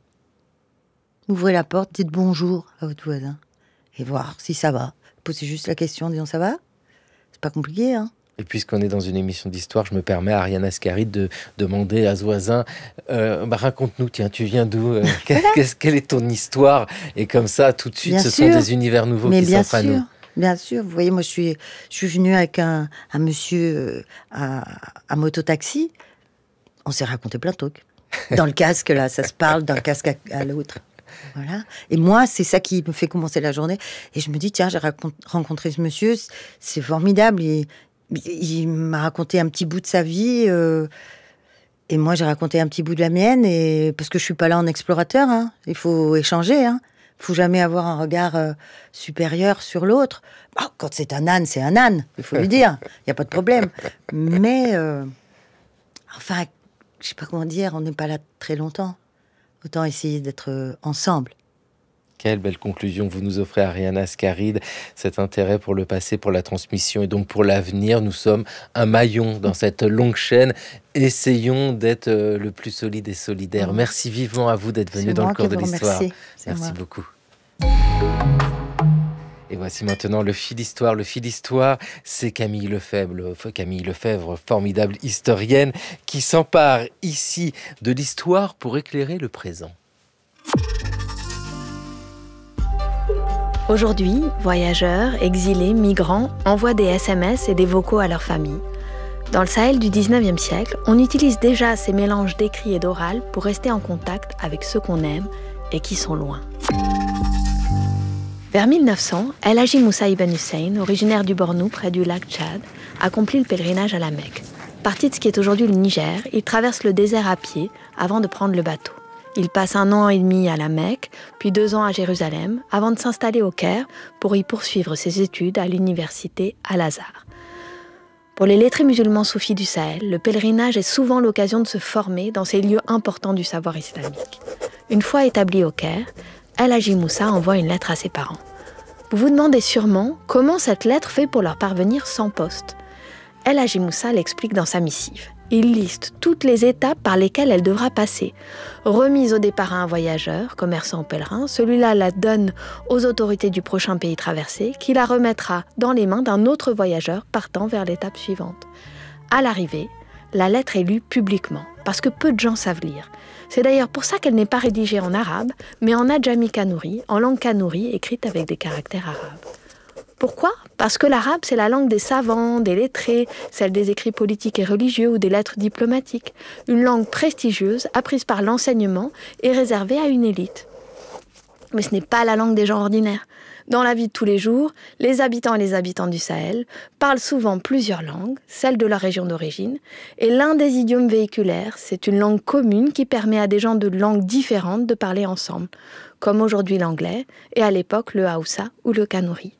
Speaker 4: Ouvrez la porte, dites bonjour à votre voisin. Et voir si ça va. Posez juste la question, disons ça va. C'est pas compliqué, hein.
Speaker 2: Et puisqu'on est dans une émission d'histoire, je me permets à Ariane Ascaride de demander à ce voisin, euh, bah, raconte-nous, tiens, tu viens d'où euh, qu'est-ce, Quelle est ton histoire? Et comme ça, tout de suite, bien ce sûr. Sont des univers nouveaux
Speaker 4: Mais
Speaker 2: qui s'offrent à nous.
Speaker 4: Bien sûr, vous voyez, moi je suis, je suis venue avec un, un monsieur à, à moto-taxi. On s'est raconté plein de trucs. Dans le casque, là, ça se parle d'un casque à, à l'autre. Voilà. Et moi, c'est ça qui me fait commencer la journée. Et je me dis, tiens, j'ai racont- rencontré ce monsieur, c'est formidable. Il, il m'a raconté un petit bout de sa vie. Euh, et moi, j'ai raconté un petit bout de la mienne. Et, parce que je suis pas là en explorateur. Hein. Il faut échanger. Hein. Il faut jamais avoir un regard euh, supérieur sur l'autre. Oh, quand c'est un âne, c'est un âne. Il faut lui dire. Il n'y a pas de problème. Mais, euh, enfin... je sais pas comment dire, on n'est pas là très longtemps. Autant essayer d'être ensemble.
Speaker 2: Quelle belle conclusion vous nous offrez, Ariane Ascaride. Cet intérêt pour le passé, pour la transmission et donc pour l'avenir. Nous sommes un maillon dans cette longue chaîne. Essayons d'être le plus solide et solidaire. Merci vivement à vous d'être venu dans le cours de l'histoire. Merci beaucoup. Et voici maintenant le fil d'histoire. Le fil d'histoire, c'est Camille Lefebvre, Camille Lefebvre, formidable historienne, qui s'empare ici de l'histoire pour éclairer le présent.
Speaker 11: Aujourd'hui, voyageurs, exilés, migrants envoient des S M S et des vocaux à leurs familles. Dans le Sahel du dix-neuvième siècle, on utilise déjà ces mélanges d'écrit et d'oral pour rester en contact avec ceux qu'on aime et qui sont loin. Vers mille neuf cents, El Hadji Moussa Ibn Hussein, originaire du Bornou près du lac Tchad, accomplit le pèlerinage à la Mecque. Parti de ce qui est aujourd'hui le Niger, il traverse le désert à pied avant de prendre le bateau. Il passe un an et demi à la Mecque, puis deux ans à Jérusalem, avant de s'installer au Caire pour y poursuivre ses études à l'université Al-Azhar. Pour les lettrés musulmans soufis du Sahel, le pèlerinage est souvent l'occasion de se former dans ces lieux importants du savoir islamique. Une fois établi au Caire, El Hadji Moussa envoie une lettre à ses parents. Vous vous demandez sûrement comment cette lettre fait pour leur parvenir sans poste. El Hadji Moussa l'explique dans sa missive. Il liste toutes les étapes par lesquelles elle devra passer. Remise au départ à un voyageur, commerçant ou pèlerin, celui-là la donne aux autorités du prochain pays traversé, qui la remettra dans les mains d'un autre voyageur partant vers l'étape suivante. À l'arrivée, la lettre est lue publiquement, parce que peu de gens savent lire. C'est d'ailleurs pour ça qu'elle n'est pas rédigée en arabe, mais en adjami kanouri, en langue kanouri écrite avec des caractères arabes. Pourquoi ? Parce que l'arabe, c'est la langue des savants, des lettrés, celle des écrits politiques et religieux ou des lettres diplomatiques. Une langue prestigieuse, apprise par l'enseignement et réservée à une élite. Mais ce n'est pas la langue des gens ordinaires. Dans la vie de tous les jours, les habitants et les habitantes du Sahel parlent souvent plusieurs langues, celles de leur région d'origine, et l'un des idiomes véhiculaires, c'est une langue commune qui permet à des gens de langues différentes de parler ensemble, comme aujourd'hui l'anglais et à l'époque le haoussa ou le kanouri.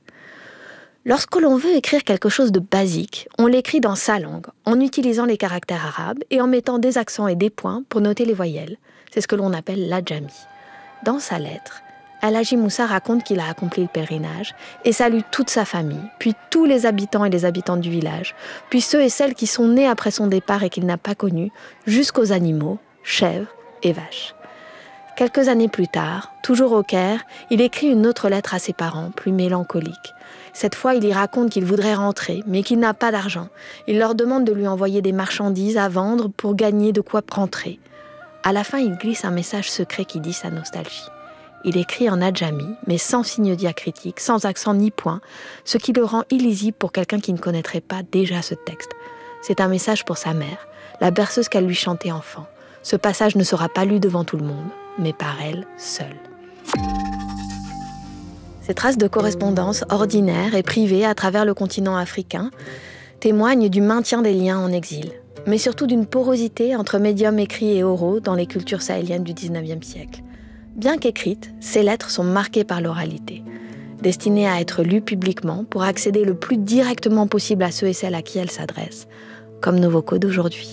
Speaker 11: Lorsque l'on veut écrire quelque chose de basique, on l'écrit dans sa langue, en utilisant les caractères arabes et en mettant des accents et des points pour noter les voyelles. C'est ce que l'on appelle l'adjami. Dans sa lettre, El Hadji Moussa raconte qu'il a accompli le pèlerinage et salue toute sa famille, puis tous les habitants et les habitantes du village, puis ceux et celles qui sont nés après son départ et qu'il n'a pas connus, jusqu'aux animaux, chèvres et vaches. Quelques années plus tard, toujours au Caire, il écrit une autre lettre à ses parents, plus mélancolique. Cette fois, il y raconte qu'il voudrait rentrer, mais qu'il n'a pas d'argent. Il leur demande de lui envoyer des marchandises à vendre pour gagner de quoi rentrer. À la fin, il glisse un message secret qui dit sa nostalgie. Il écrit en adjami, mais sans signe diacritique, sans accent ni point, ce qui le rend illisible pour quelqu'un qui ne connaîtrait pas déjà ce texte. C'est un message pour sa mère, la berceuse qu'elle lui chantait enfant. Ce passage ne sera pas lu devant tout le monde, mais par elle seule. Ces traces de correspondance ordinaires et privées à travers le continent africain témoignent du maintien des liens en exil, mais surtout d'une porosité entre médiums écrits et oraux dans les cultures sahéliennes du dix-neuvième siècle. Bien qu'écrites, ces lettres sont marquées par l'oralité, destinées à être lues publiquement pour accéder le plus directement possible à ceux et celles à qui elles s'adressent, comme nos vocaux d'aujourd'hui.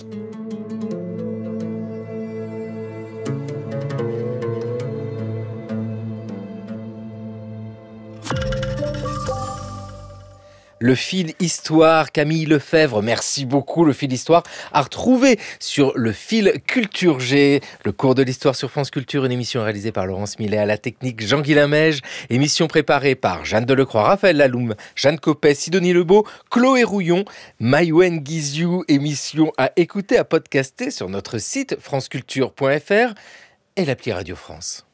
Speaker 2: Le fil Histoire, Camille Lefebvre, merci beaucoup. Le fil Histoire à retrouver sur le fil Culture G, le cours de l'histoire sur France Culture, une émission réalisée par Laurence Millet à la technique, Jean-Guy Lamège, émission préparée par Jeanne Delecroix, Raphaël Laloum, Jeanne Coppet, Sidonie Lebeau, Chloé Rouillon, Maïwen Guizou, émission à écouter, à podcaster sur notre site franceculture point f r et l'appli Radio France.